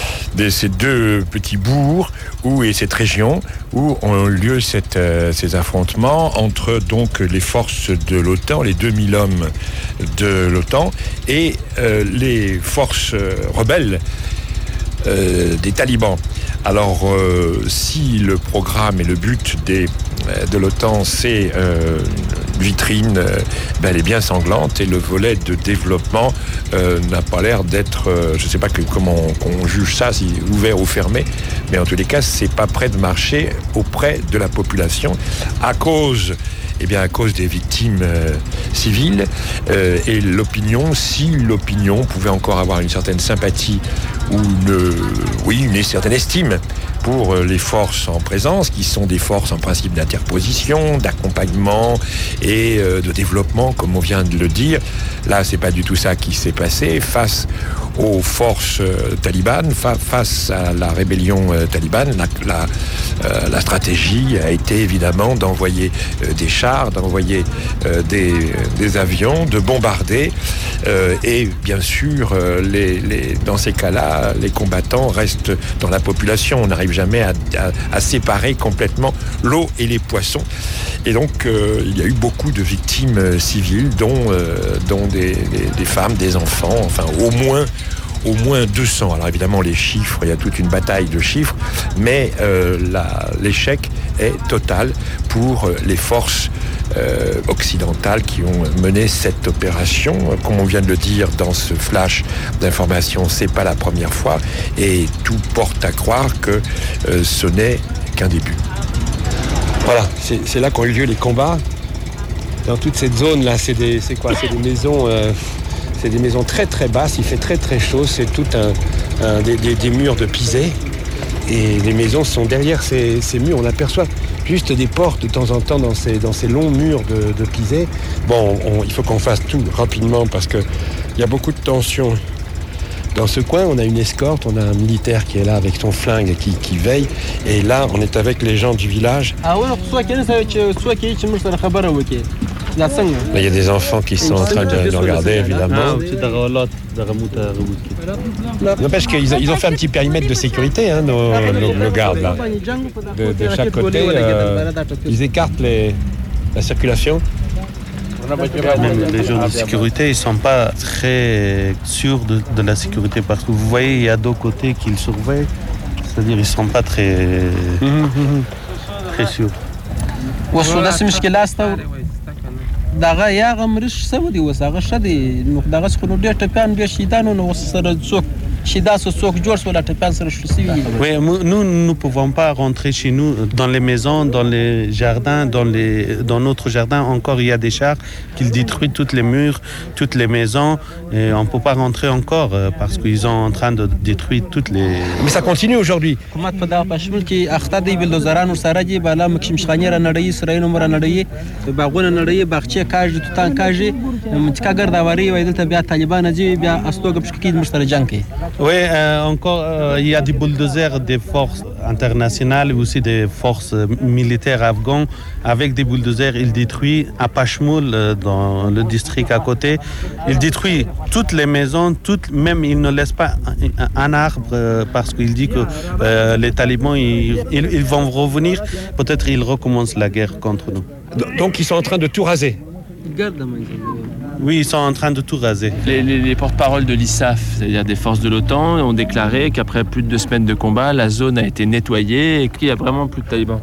deux petits bourgs et cette région où ont lieu ces affrontements entre donc les forces de l'OTAN, les 2000 hommes de l'OTAN et les forces rebelles des talibans. Alors, si le programme et le but de l'OTAN, c'est une vitrine, elle est bien sanglante et le volet de développement n'a pas l'air d'être, je ne sais pas comment on juge ça, si ouvert ou fermé, mais en tous les cas, c'est pas prêt de marcher auprès de la population à cause des victimes civiles et l'opinion, si l'opinion pouvait encore avoir une certaine sympathie ou une certaine estime pour les forces en présence, qui sont des forces en principe d'interposition, d'accompagnement et de développement, comme on vient de le dire. Là, c'est pas du tout ça qui s'est passé face aux forces talibanes, face à la rébellion talibane. La stratégie a été évidemment d'envoyer des chars, d'envoyer des avions, de bombarder et bien sûr dans ces cas-là les combattants restent dans la population. On n'arrive jamais à séparer complètement l'eau et les poissons et donc il y a eu beaucoup de victimes civiles dont des femmes, des enfants, enfin au moins 200. Alors évidemment les chiffres, il y a toute une bataille de chiffres, mais l'échec est total pour les forces occidentales qui ont mené cette opération. Comme on vient de le dire dans ce flash d'information, c'est pas la première fois et tout porte à croire que ce n'est qu'un début. Voilà, c'est là qu'ont eu lieu les combats. Dans toute cette zone là, c'est des maisons. C'est des maisons très très basses, il fait très très chaud, c'est tout des murs de pisé. Et les maisons sont derrière ces murs, on aperçoit juste des portes de temps en temps dans ces longs murs de pisé. Bon, il faut qu'on fasse tout rapidement parce qu'il y a beaucoup de tensions. Dans ce coin, on a une escorte, on a un militaire qui est là avec son flingue et qui veille. Et là, on est avec les gens du village. Là, il y a des enfants qui sont en train de regarder, évidemment. N'empêche qu'ils ont fait un petit périmètre de sécurité, hein, nos gardes, là. De chaque côté, ils écartent la circulation. Même les gens de sécurité, ils ne sont pas très sûrs de la sécurité parce que vous voyez, il y a deux côtés qu'ils surveillent. C'est-à-dire qu'ils ne sont pas très sûrs. دغه یا غمرش سودی وساغه شدی نو دغه څخه ډېر ټپيان ډېر شیدانو نو سره څوک Oui, nous ne pouvons pas rentrer chez nous dans les maisons, dans les jardins, dans notre jardin encore il y a des chars qui détruisent toutes les murs, toutes les maisons et on ne peut pas rentrer encore parce qu'ils sont en train de détruire toutes les... Mais ça continue aujourd'hui. Oui, encore, il y a des bulldozers des forces internationales, aussi des forces militaires afghanes. Avec des bulldozers, ils détruisent à Pashmul, dans le district à côté. Ils détruisent toutes les maisons, même ils ne laissent pas un arbre parce qu'ils disent que les talibans, ils vont revenir. Peut-être ils recommencent la guerre contre nous. Donc ils sont en train de tout raser. Oui, ils sont en train de tout raser. Les porte-paroles de l'ISAF, c'est-à-dire des forces de l'OTAN, ont déclaré qu'après plus de 2 semaines de combat, la zone a été nettoyée et qu'il n'y a vraiment plus de talibans.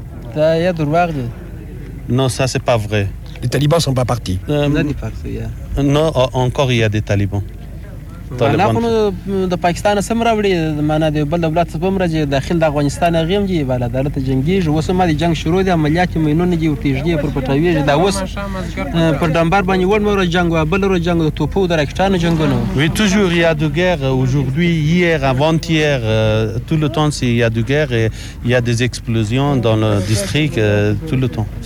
Non, ça c'est pas vrai. Les talibans sont pas partis. Non, encore il y a des talibans. د پاکستان سم راوړي معنا د بل دولت څخه هم راځي داخل د افغانستان غیم دي بل عدالت جنگي اوس هم د جنگ شروع دي عملیات مینونه دي ورتيږي پر پټوي دا اوس پر دمبار باندې ور جنگ او بل ور جنگ د توپو د راکټانو جنگونه. Oui, toujours il y a de guerre aujourd'hui, hier, avant-hier, tout le temps il y a de guerre et il y a des explosions dans le district tout le temps.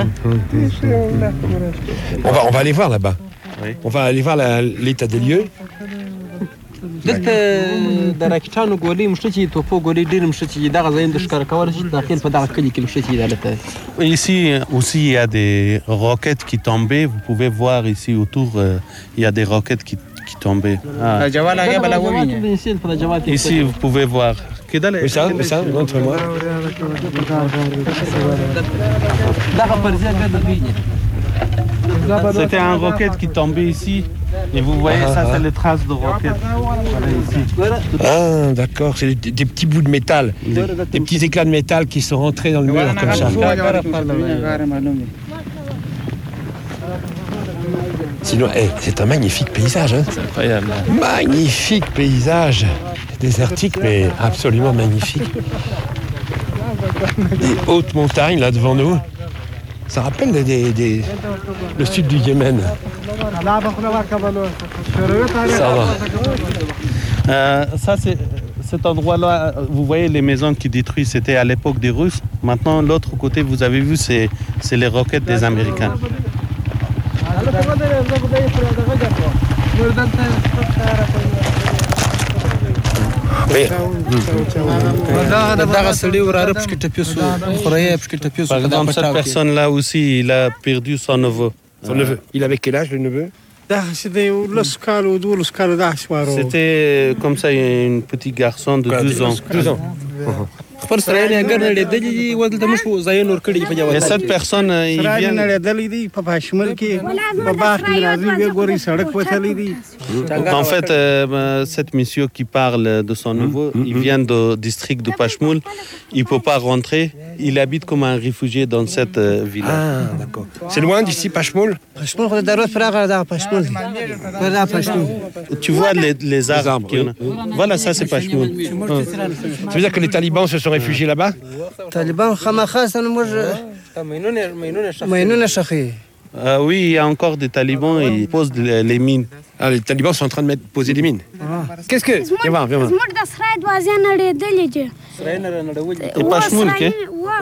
On va aller voir là-bas. Oui. On va aller voir l'état des lieux. دلته د راکټانو ګولې مشتي توپو ګولې ډېر مشتي دغه ځای د ښکار کول چې داخل په دغه کلی کې مشتي دلته. Ici aussi il y a des roquettes qui tombaient, vous pouvez voir ici autour il y a des roquettes qui tombaient. Ici vous pouvez voir. Oui, ça, montre-moi. C'était un roquette qui tombait ici. Et vous voyez, ça, c'est les traces de roquettes. Voilà, ici. Ah, d'accord. C'est des petits bouts de métal. Des petits éclats de métal qui sont rentrés dans le mur comme ça. Sinon, c'est un magnifique paysage. Hein. C'est incroyable. Magnifique paysage. Désertique, mais absolument magnifique. Des hautes montagnes, là, devant nous. Ça rappelle le sud du Yémen. Ça va. Ça, cet endroit-là, vous voyez les maisons qui détruisent, c'était à l'époque des Russes. Maintenant, l'autre côté, vous avez vu, c'est les roquettes des Américains. Par exemple, cette personne-là aussi, il a perdu son neveu. Son neveu. Il avait quel âge, le neveu? C'était comme ça, un petit garçon de 12 ans. 12 ans. Et cette personne, il vient... En fait, cet monsieur qui parle de son neveu, il vient du district de Pachmoul. Il ne peut pas rentrer. Il habite comme un réfugié dans cette ville. Ah, d'accord. C'est loin d'ici, Pachmoul? Tu vois les arbres qu'il y en a. Voilà, ça c'est Pachmoul. Ça veut dire que les talibans se sont réfugiés là-bas? Oui, il y a encore des talibans et ils posent les mines. Ah, les talibans sont en train de poser des mines. Qu'est-ce que... Viens voir, viens voir. Et Pachmoul, qu'est-ce?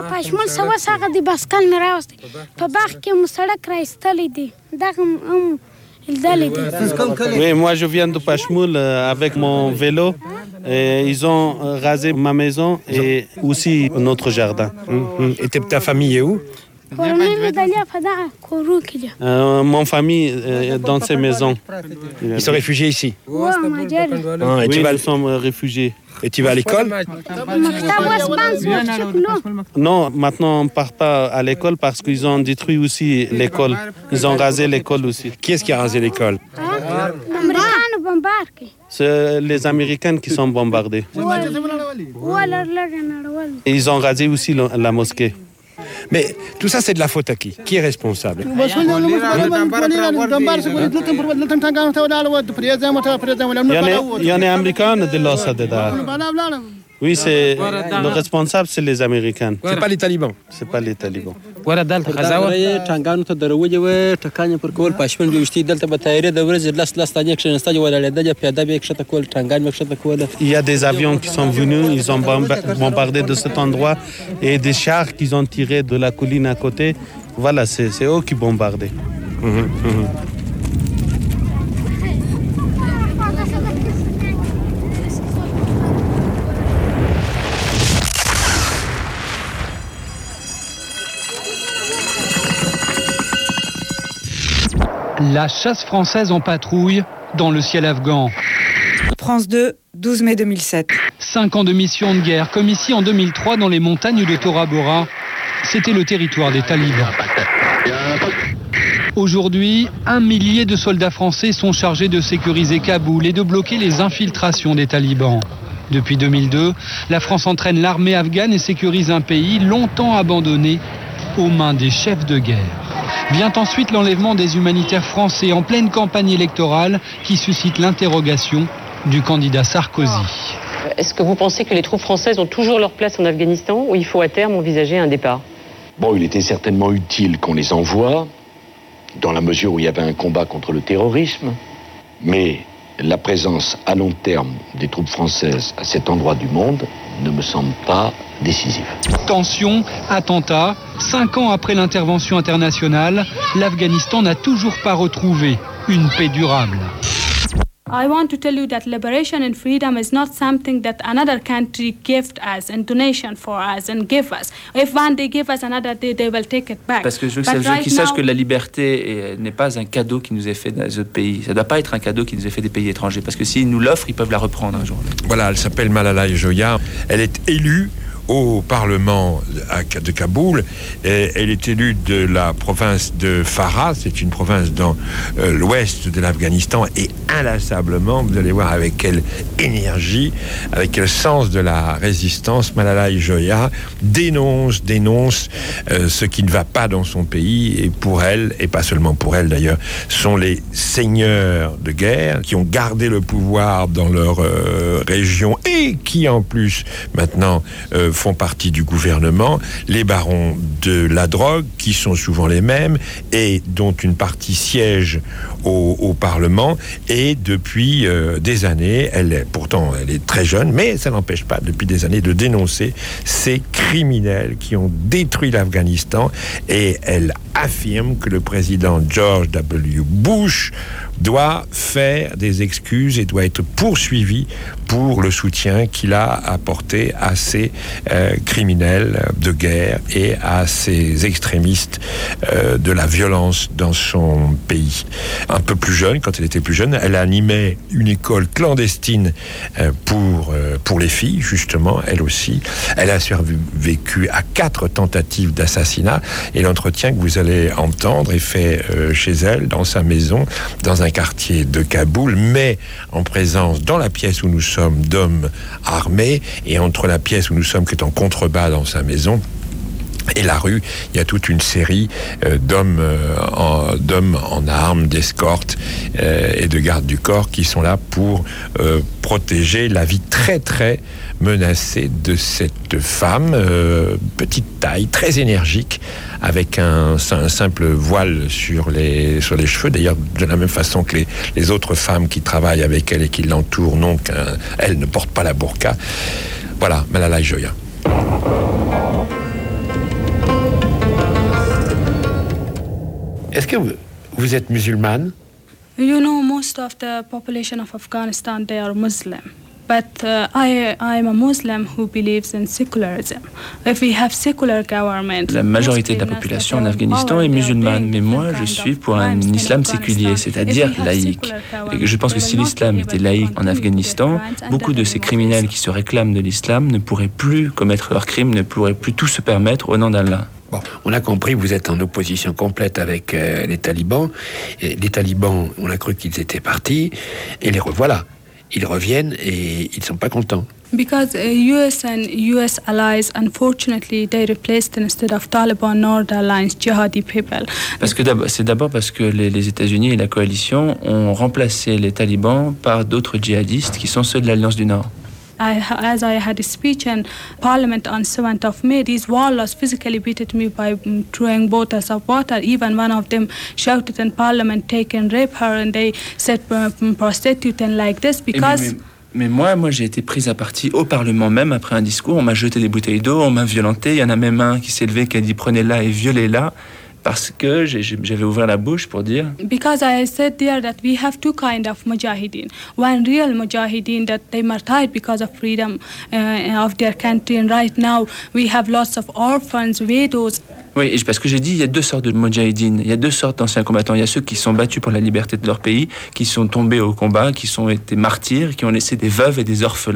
Oui, moi je viens de Pachmoul avec mon vélo. Et ils ont rasé ma maison et aussi notre jardin. Et ta famille est où? Mon famille dans ces maisons. Ils sont réfugiés ici? Et oui, nous sommes réfugiés. Et tu vas à l'école? Non, maintenant on ne part pas à l'école parce qu'ils ont détruit aussi l'école. Ils ont rasé l'école aussi. Qui est-ce qui a rasé l'école? C'est les Américains qui sont bombardés. Et ils ont rasé aussi la mosquée. Mais tout ça, c'est de la faute à qui? Qui est responsable? Il y en a Américains de l'Ossadeda. Oui, le responsable, c'est les Américains. C'est pas les talibans. C'est pas les talibans. Il y a des avions qui sont venus, ils ont bombardé de cet endroit et des chars qu'ils ont tirés de la colline à côté. Voilà, c'est eux qui bombardaient. La chasse française en patrouille dans le ciel afghan. France 2, 12 mai 2007. 5 ans de mission de guerre, comme ici en 2003 dans les montagnes de Tora Bora. C'était le territoire des talibans. Aujourd'hui, 1 millier de soldats français sont chargés de sécuriser Kaboul et de bloquer les infiltrations des talibans. Depuis 2002, la France entraîne l'armée afghane et sécurise un pays longtemps abandonné aux mains des chefs de guerre. Vient ensuite l'enlèvement des humanitaires français en pleine campagne électorale qui suscite l'interrogation du candidat Sarkozy. Est-ce que vous pensez que les troupes françaises ont toujours leur place en Afghanistan ou il faut à terme envisager un départ ? Bon, il était certainement utile qu'on les envoie, dans la mesure où il y avait un combat contre le terrorisme, mais la présence à long terme des troupes françaises à cet endroit du monde ne me semble pas décisive. Tension, attentat, 5 ans après l'intervention internationale, l'Afghanistan n'a toujours pas retrouvé une paix durable. I want to tell you that liberation and freedom is not something that another country gift us and donation for us and give us. If one they give us another day, they will take it back. Parce que je veux qu'ils sachent que la liberté n'est pas un cadeau qui nous est fait dans les autres pays. Ça ne doit pas être un cadeau qui nous est fait des pays étrangers. Parce que s'ils nous l'offrent, ils peuvent la reprendre un jour. Voilà, elle s'appelle Malala Yousafzai. Elle est élue au Parlement de Kaboul. Elle est élue de la province de Farah, c'est une province dans l'ouest de l'Afghanistan, et inlassablement, vous allez voir avec quelle énergie, avec quel sens de la résistance, Malala Yousafzai dénonce ce qui ne va pas dans son pays, et pour elle, et pas seulement pour elle d'ailleurs, sont les seigneurs de guerre qui ont gardé le pouvoir dans leur région et qui en plus maintenant font partie du gouvernement, les barons de la drogue, qui sont souvent les mêmes, et dont une partie siège au Parlement, et depuis des années, elle est très jeune, mais ça n'empêche pas, depuis des années, de dénoncer ces criminels qui ont détruit l'Afghanistan, et elle affirme que le président George W. Bush doit faire des excuses et doit être poursuivi pour le soutien qu'il a apporté à ces criminels de guerre et à ces extrémistes de la violence dans son pays. Un peu plus jeune, quand elle était plus jeune, elle animait une école clandestine pour les filles, justement, elle aussi. Elle a survécu à 4 tentatives d'assassinat, et l'entretien que vous allez entendre est fait chez elle, dans sa maison, dans un quartier de Kaboul, mais en présence, dans la pièce où nous sommes, d'hommes armés, et entre la pièce où nous sommes, qui est en contrebas dans sa maison, et la rue, il y a toute une série d'hommes en armes, d'escortes et de gardes du corps qui sont là pour protéger la vie très très menacée de cette femme, petite taille, très énergique, avec un simple voile sur les cheveux, d'ailleurs de la même façon que les autres femmes qui travaillent avec elle et qui l'entourent, elle ne porte pas la burqa. Voilà, Malala Yousafzai. Est-ce que vous êtes musulmane? You know, most of the population of Afghanistan, they are Muslim. But I am a Muslim who believes in secularism. If we have secular government, la majorité de la population en Afghanistan est musulmane, mais moi je suis pour un islam séculier, c'est-à-dire laïque. Et je pense que si l'islam était laïque en Afghanistan, beaucoup de ces criminels qui se réclament de l'islam ne pourraient plus commettre leurs crimes, ne pourraient plus tout se permettre au nom d'Allah. Bon, on a compris, vous êtes en opposition complète avec les talibans. Et les talibans, on a cru qu'ils étaient partis, et les revoilà. Ils reviennent et ils ne sont pas contents. Because US and US allies, unfortunately, they replaced instead of Taliban North Alliance jihadi people. Parce que les États-Unis et la coalition ont remplacé les talibans par d'autres djihadistes qui sont ceux de l'Alliance du Nord. As I had a speech in Parliament on 7th of May, these warlords physically beat me by throwing bottles of water. Even one of them shouted in Parliament, take and rape her, and they said prostitute and like this because... Mais moi, j'ai été prise à partie au Parlement même après un discours. On m'a jeté des bouteilles d'eau, on m'a violenté. Il y en a même un qui s'est levé, qui a dit prenez-la et violez-la. Parce que j'avais ouvert la bouche pour dire. Because I said there that we have two kind of mujahideen. One real mujahideen that they martyred because of freedom of their country, and right now we have lots of orphans, widows. Oui, parce que j'ai dit, il y a 2 sortes de mujahideen, il y a 2 sortes d'anciens combattants. Il y a ceux qui sont battus pour la liberté de leur pays, qui sont tombés au combat, qui ont été martyrs, qui ont laissé des veuves et des orphelins.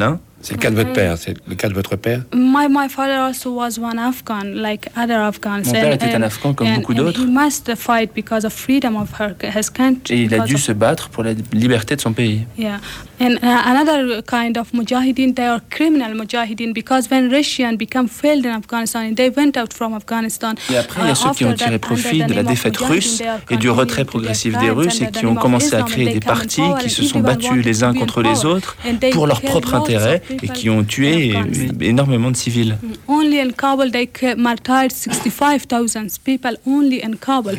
C'est le cas de votre père, c'est le cas de votre père? My father also was one Afghan, like other Afghans. Mon père était un Afghan comme beaucoup d'autres. He must fight because of freedom of his country. Et il a dû se battre pour la liberté de son pays. Yeah. And another kind of mujahideen, they are criminal mujahideen because when Russians became failed in Afghanistan, they went out from Afghanistan. Et après, il y a ceux qui ont tiré profit de la défaite russe et du retrait progressif des Russes et qui ont commencé à créer des partis qui se sont battus les uns contre les autres pour leur propre intérêt et qui ont tué énormément de civils. Only in Kabul they martyred 65,000 people only in Kabul.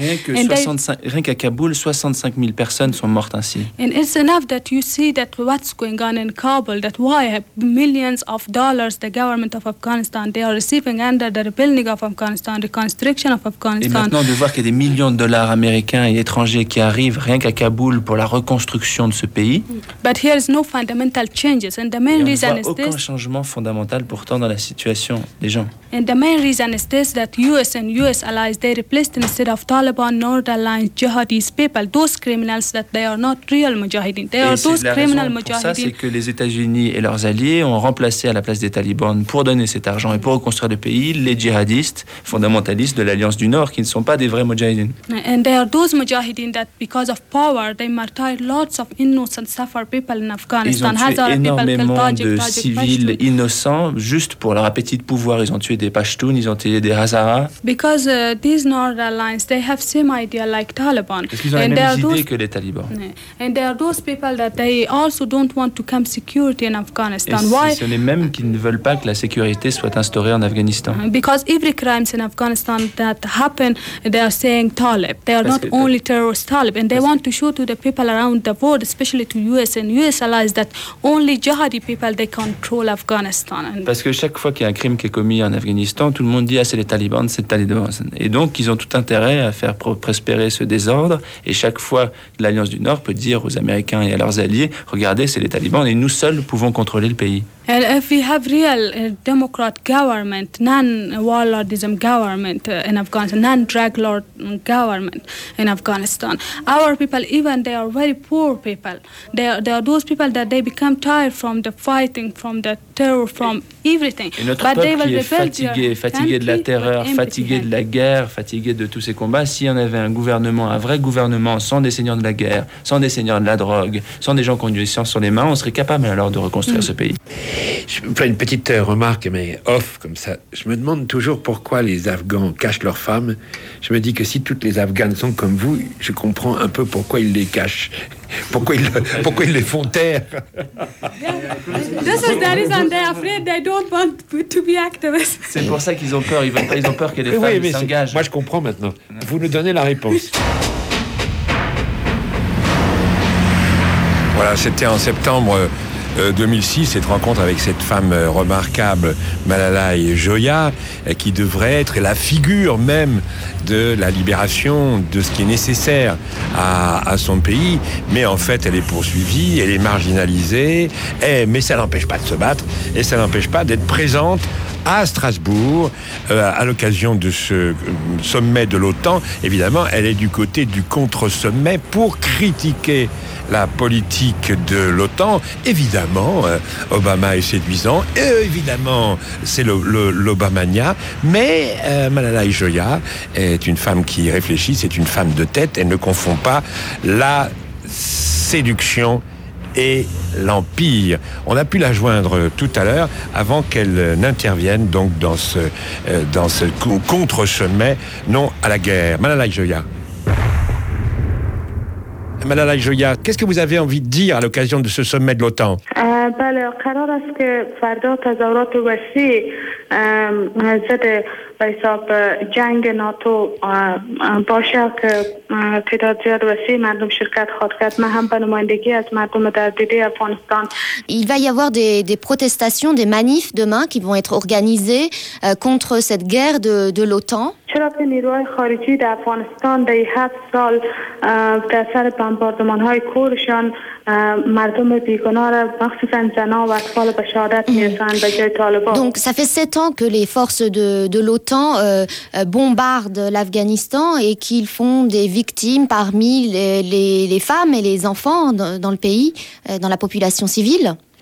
Rien qu'à Kaboul, 65 000 personnes sont mortes ainsi. And it's enough that you see that what's going on in Kabul, that why millions of dollars the government of Afghanistan they are receiving under the rebuilding of Afghanistan, reconstruction of Afghanistan. Et maintenant de voir qu'il y a des millions de dollars américains et étrangers qui arrivent rien qu'à Kaboul pour la reconstruction de ce pays. But here is no fundamental changes and the main reason is this. Aucun changement fondamental pourtant dans la situation des gens. And the main reason is this, that US and US allies they replaced instead of Taliban Northern jihadis people, those criminals that they are not real mujahideen. They are those criminal mujahideen. Ça, c'est que les États-Unis et leurs alliés ont remplacé à la place des talibans pour donner cet argent et pour reconstruire le pays les djihadistes fondamentalistes de l'Alliance du Nord qui ne sont pas des vrais mujahideen. And they are those mujahideen that because of power they martyred lots of innocent suffer people in Afghanistan. Ils ont tué énormément de civils innocents juste pour leur appétit de pouvoir. Ils ont tué des Pashtuns, ils ont tué des Hazaras. Because these Northern Alliance they have same idea like Taliban. Parce qu'ils ont les mêmes idées que les talibans. And there are those people that they also don't want to come security in Afghanistan. Why? Ce sont les mêmes qui ne veulent pas que la sécurité soit instaurée en Afghanistan. Because every crimes in Afghanistan that happen, they are saying Talib. They are not only terrorist Talib, and they want to show to the people around the world, especially to US and US allies, that only jihadi people they control Afghanistan. Parce que chaque fois qu'il y a un crime qui est commis en Afghanistan, tout le monde dit c'est les talibans, c'est les talibans. Et donc ils ont tout intérêt à faire prospérer ce désordre. Et chaque fois, l'Alliance du Nord peut dire aux Américains et à leurs alliés, regardez, c'est les talibans et nous seuls pouvons contrôler le pays. And if we have real democrat government, non-warlordism government in Afghanistan, non-drug lord government in Afghanistan, our people, even they are very poor people. They are those people that they become tired from the fighting, from the terror, from everything. Et notre peuple qui est fatigué de la terreur, fatigué de la guerre, fatigué de tous ces combats, si on avait un gouvernement, un vrai gouvernement, sans des seigneurs de la guerre, sans des seigneurs de la drogue, sans des gens qui ont du sang sur les mains, on serait capable alors de reconstruire ce pays. Je me fais une petite remarque, mais off, comme ça. Je me demande toujours pourquoi les Afghans cachent leurs femmes. Je me dis que si toutes les Afghanes sont comme vous, je comprends un peu pourquoi ils les cachent. Pourquoi ils les font taire. This is the reason they're afraid they don't want to be activists. C'est pour ça qu'ils ont peur. Ils ont peur que les femmes s'engagent. Moi, je comprends maintenant. Vous nous donnez la réponse. Voilà, c'était en septembre 2006, cette rencontre avec cette femme remarquable, Malala Joya, qui devrait être la figure même de la libération de ce qui est nécessaire à son pays. Mais en fait, elle est poursuivie, elle est marginalisée, mais ça n'empêche pas de se battre et ça n'empêche pas d'être présente à Strasbourg à l'occasion de ce sommet de l'OTAN. Évidemment, elle est du côté du contre-sommet pour critiquer la politique de l'OTAN. Évidemment, Obama est séduisant. Évidemment, c'est l'Obamania. Mais Malala Joya est une femme qui réfléchit, c'est une femme de tête. Elle ne confond pas la séduction et l'Empire. On a pu la joindre tout à l'heure avant qu'elle n'intervienne donc dans ce contre-sommet non à la guerre. Malala Joya. Malala Joya, qu'est-ce que vous avez envie de dire à l'occasion de ce sommet de l'OTAN? بله قرار است که فردا تظاهرات وسیع ضد به حساب جنگ ناتو باشه که تعداد زیاد وسیع مردم شرکت خواهد کرد. من هم به نمایندگی از مردم در دیده افغانستان. Il va y avoir des protestations, des manifs demain qui vont être organisées contre cette guerre de l'OTAN. چرا که نیروهای خارجی در افغانستان در 7 سال در سر بمباردمان‌های کورشان مردم بیگناه را مخصوصا زنان و اطفال به شهادت میرسانند به جای طالبان. Donc ça fait 7 ans que les forces de l'OTAN bombardent l'Afghanistan et qu'ils font des victimes parmi les femmes et les enfants dans le pays, dans la population civile.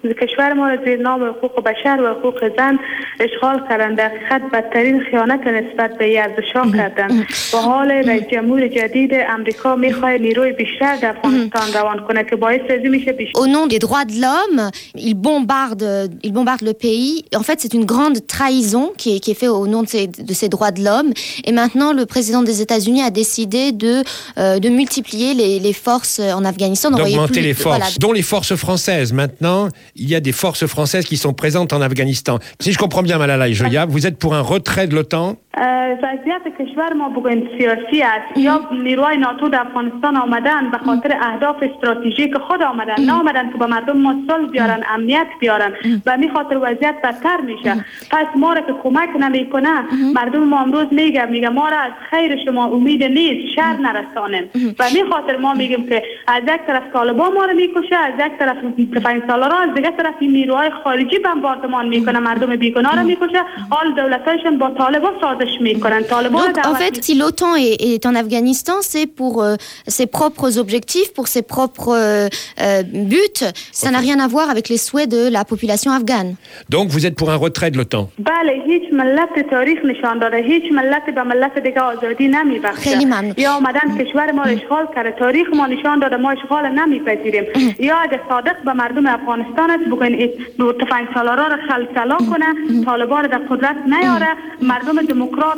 کشور ما را زیر نام حقوق بشر و حقوق زن اشغال کردند. در حقیقت بدترین خیانت نسبت به ارزش‌ها کردند. و حال رئیس جمهور جدید امریکا میخواد نیروی بیشتر در افغانستان روان کنه که باعث میشه بیشتر. Au nom des droits de l'homme, il bombarde le pays. En fait, c'est une grande trahison qui est faite au nom de ces droits de l'homme. Et maintenant, le président des États-Unis a décidé de multiplier les forces en Afghanistan, d'augmenter les forces, dont les forces françaises. Maintenant, il y a des forces françaises qui sont présentes en Afghanistan. Si je comprends bien, Malala Joya, vous êtes pour un retrait de l'OTAN? وضعیت کشور ما بگویم سیاسی است یا نیروهای ناتو در افغانستان آمدن به خاطر اهداف استراتژیک خود آمدن، نه آمدن که به مردم ما صلح بیارن، امنیت بیارن و همین خاطر وضعیت بدتر میشه. پس ما را که کمک نمیکنه، مردم ما امروز میگه ما را از خیر شما امید نیست، شر نرسانیم و همین خاطر ما میگیم که از یک طرف طالبان ما را میکشه، از یک طرف تفنگسالارا، از دیگه طرف نیروهای خارجی بمباردمان میکنه، مردم بیگناه را میکشه. حال دولتایشون با طالبان سازش میکنن. Donc, en fait, si l'OTAN est en Afghanistan, c'est pour ses propres objectifs, pour ses propres buts. Ça n'a rien à voir avec les souhaits de la population afghane. Donc, vous êtes pour un retrait de l'OTAN? بله، هیچ ملت تاریخ نشان داده هیچ ملت به ملت دیگه آزادی نمیبخشه. خیلی ممنون. یا اومدن کشور ما اشغال کرده، تاریخ ما نشان داده ما اشغال نمیپذیریم. یا اگه صادق به مردم افغانستان است بگین تفنگسالارا را خلسلا کنه، طالبان در قدرت نیاره، مردم دموکرات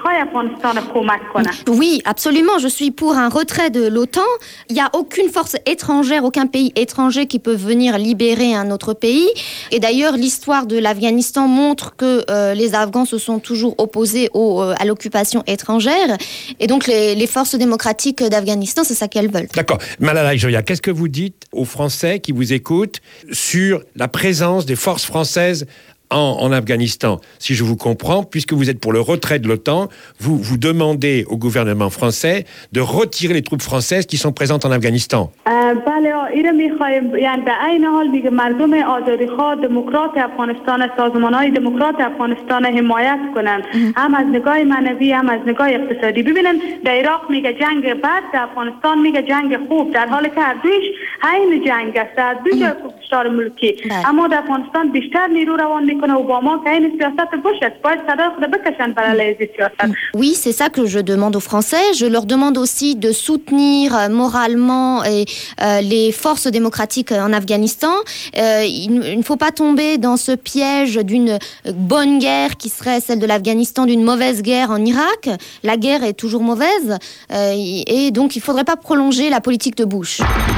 Oui, absolument. Je suis pour un retrait de l'OTAN. Il n'y a aucune force étrangère, aucun pays étranger qui peut venir libérer un autre pays. Et d'ailleurs, l'histoire de l'Afghanistan montre que les Afghans se sont toujours opposés à l'occupation étrangère. Et donc, les forces démocratiques d'Afghanistan, c'est ça qu'elles veulent. D'accord. Malala Joya, qu'est-ce que vous dites aux Français qui vous écoutent sur la présence des forces françaises en Afghanistan? Si je vous comprends, puisque vous êtes pour le retrait de l'OTAN, vous demandez au gouvernement français de retirer les troupes françaises qui sont présentes en Afghanistan. بله، ایره میخوایم، یعنی در این حال میگه مردم آزادیخواه دموکرات افغانستان، سازمان‌های دموکرات افغانستان حمایت کنند، هم از نگاه معنوی هم از نگاه اقتصادی. ببینن در عراق میگه جنگ بد، در افغانستان میگه جنگ خوب، در حالی که هر دویش عین جنگ است، در دو جای کشتار ملکی. اما در افغانستان بیشتر نیرو روان میکنه اوباما که این سیاست بوش است، باید صدای خود بکشن بر علیه سیاست. Oui, c'est ça que je demande aux Français. Je leur demande aussi de soutenir moralement les forces démocratiques en Afghanistan. Il ne faut pas tomber dans ce piège d'une bonne guerre qui serait celle de l'Afghanistan, d'une mauvaise guerre en Irak. La guerre est toujours mauvaise et donc il ne faudrait pas prolonger la politique de Bush.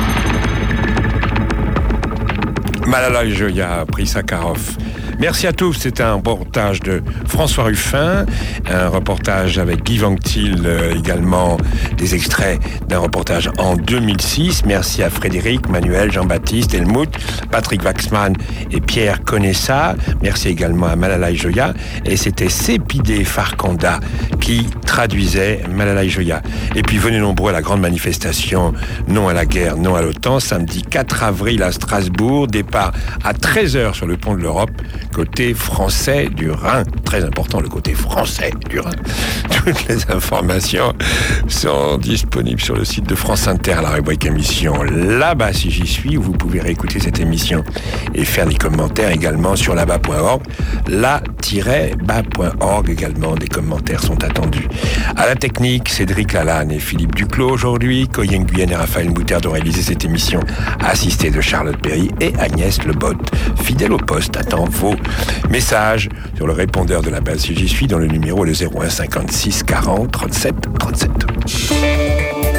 Malala Joya, prix Sakharov. Merci à tous, c'était un reportage de François Ruffin, un reportage avec Guy Vanctil, également des extraits d'un reportage en 2006. Merci à Frédéric, Manuel, Jean-Baptiste, Helmut, Patrick Waxman et Pierre Conessa. Merci également à Malala Joya. Et c'était Sépidé Farkhanda qui traduisait Malala Joya. Et puis venez nombreux à la grande manifestation Non à la guerre, non à l'OTAN, samedi 4 avril à Strasbourg, départ à 13h sur le pont de l'Europe, côté français du Rhin. Très important, le côté français du Rhin. Toutes les informations sont disponibles sur le site de France Inter, la rubrique émission Là-bas si j'y suis, où vous pouvez réécouter cette émission et faire des commentaires également sur là-bas.org. Là-bas.org également, des commentaires sont attendus. À la technique, Cédric Lalanne et Philippe Duclos aujourd'hui. Coyen Guyenne et Raphaël Moutarde ont réalisé cette émission, assistés de Charlotte Perry et Agnès Lebotte. Fidèle au poste, attend vos messages sur le répondeur de la base si j'y suis, dans le numéro le 01 56 40 37 37.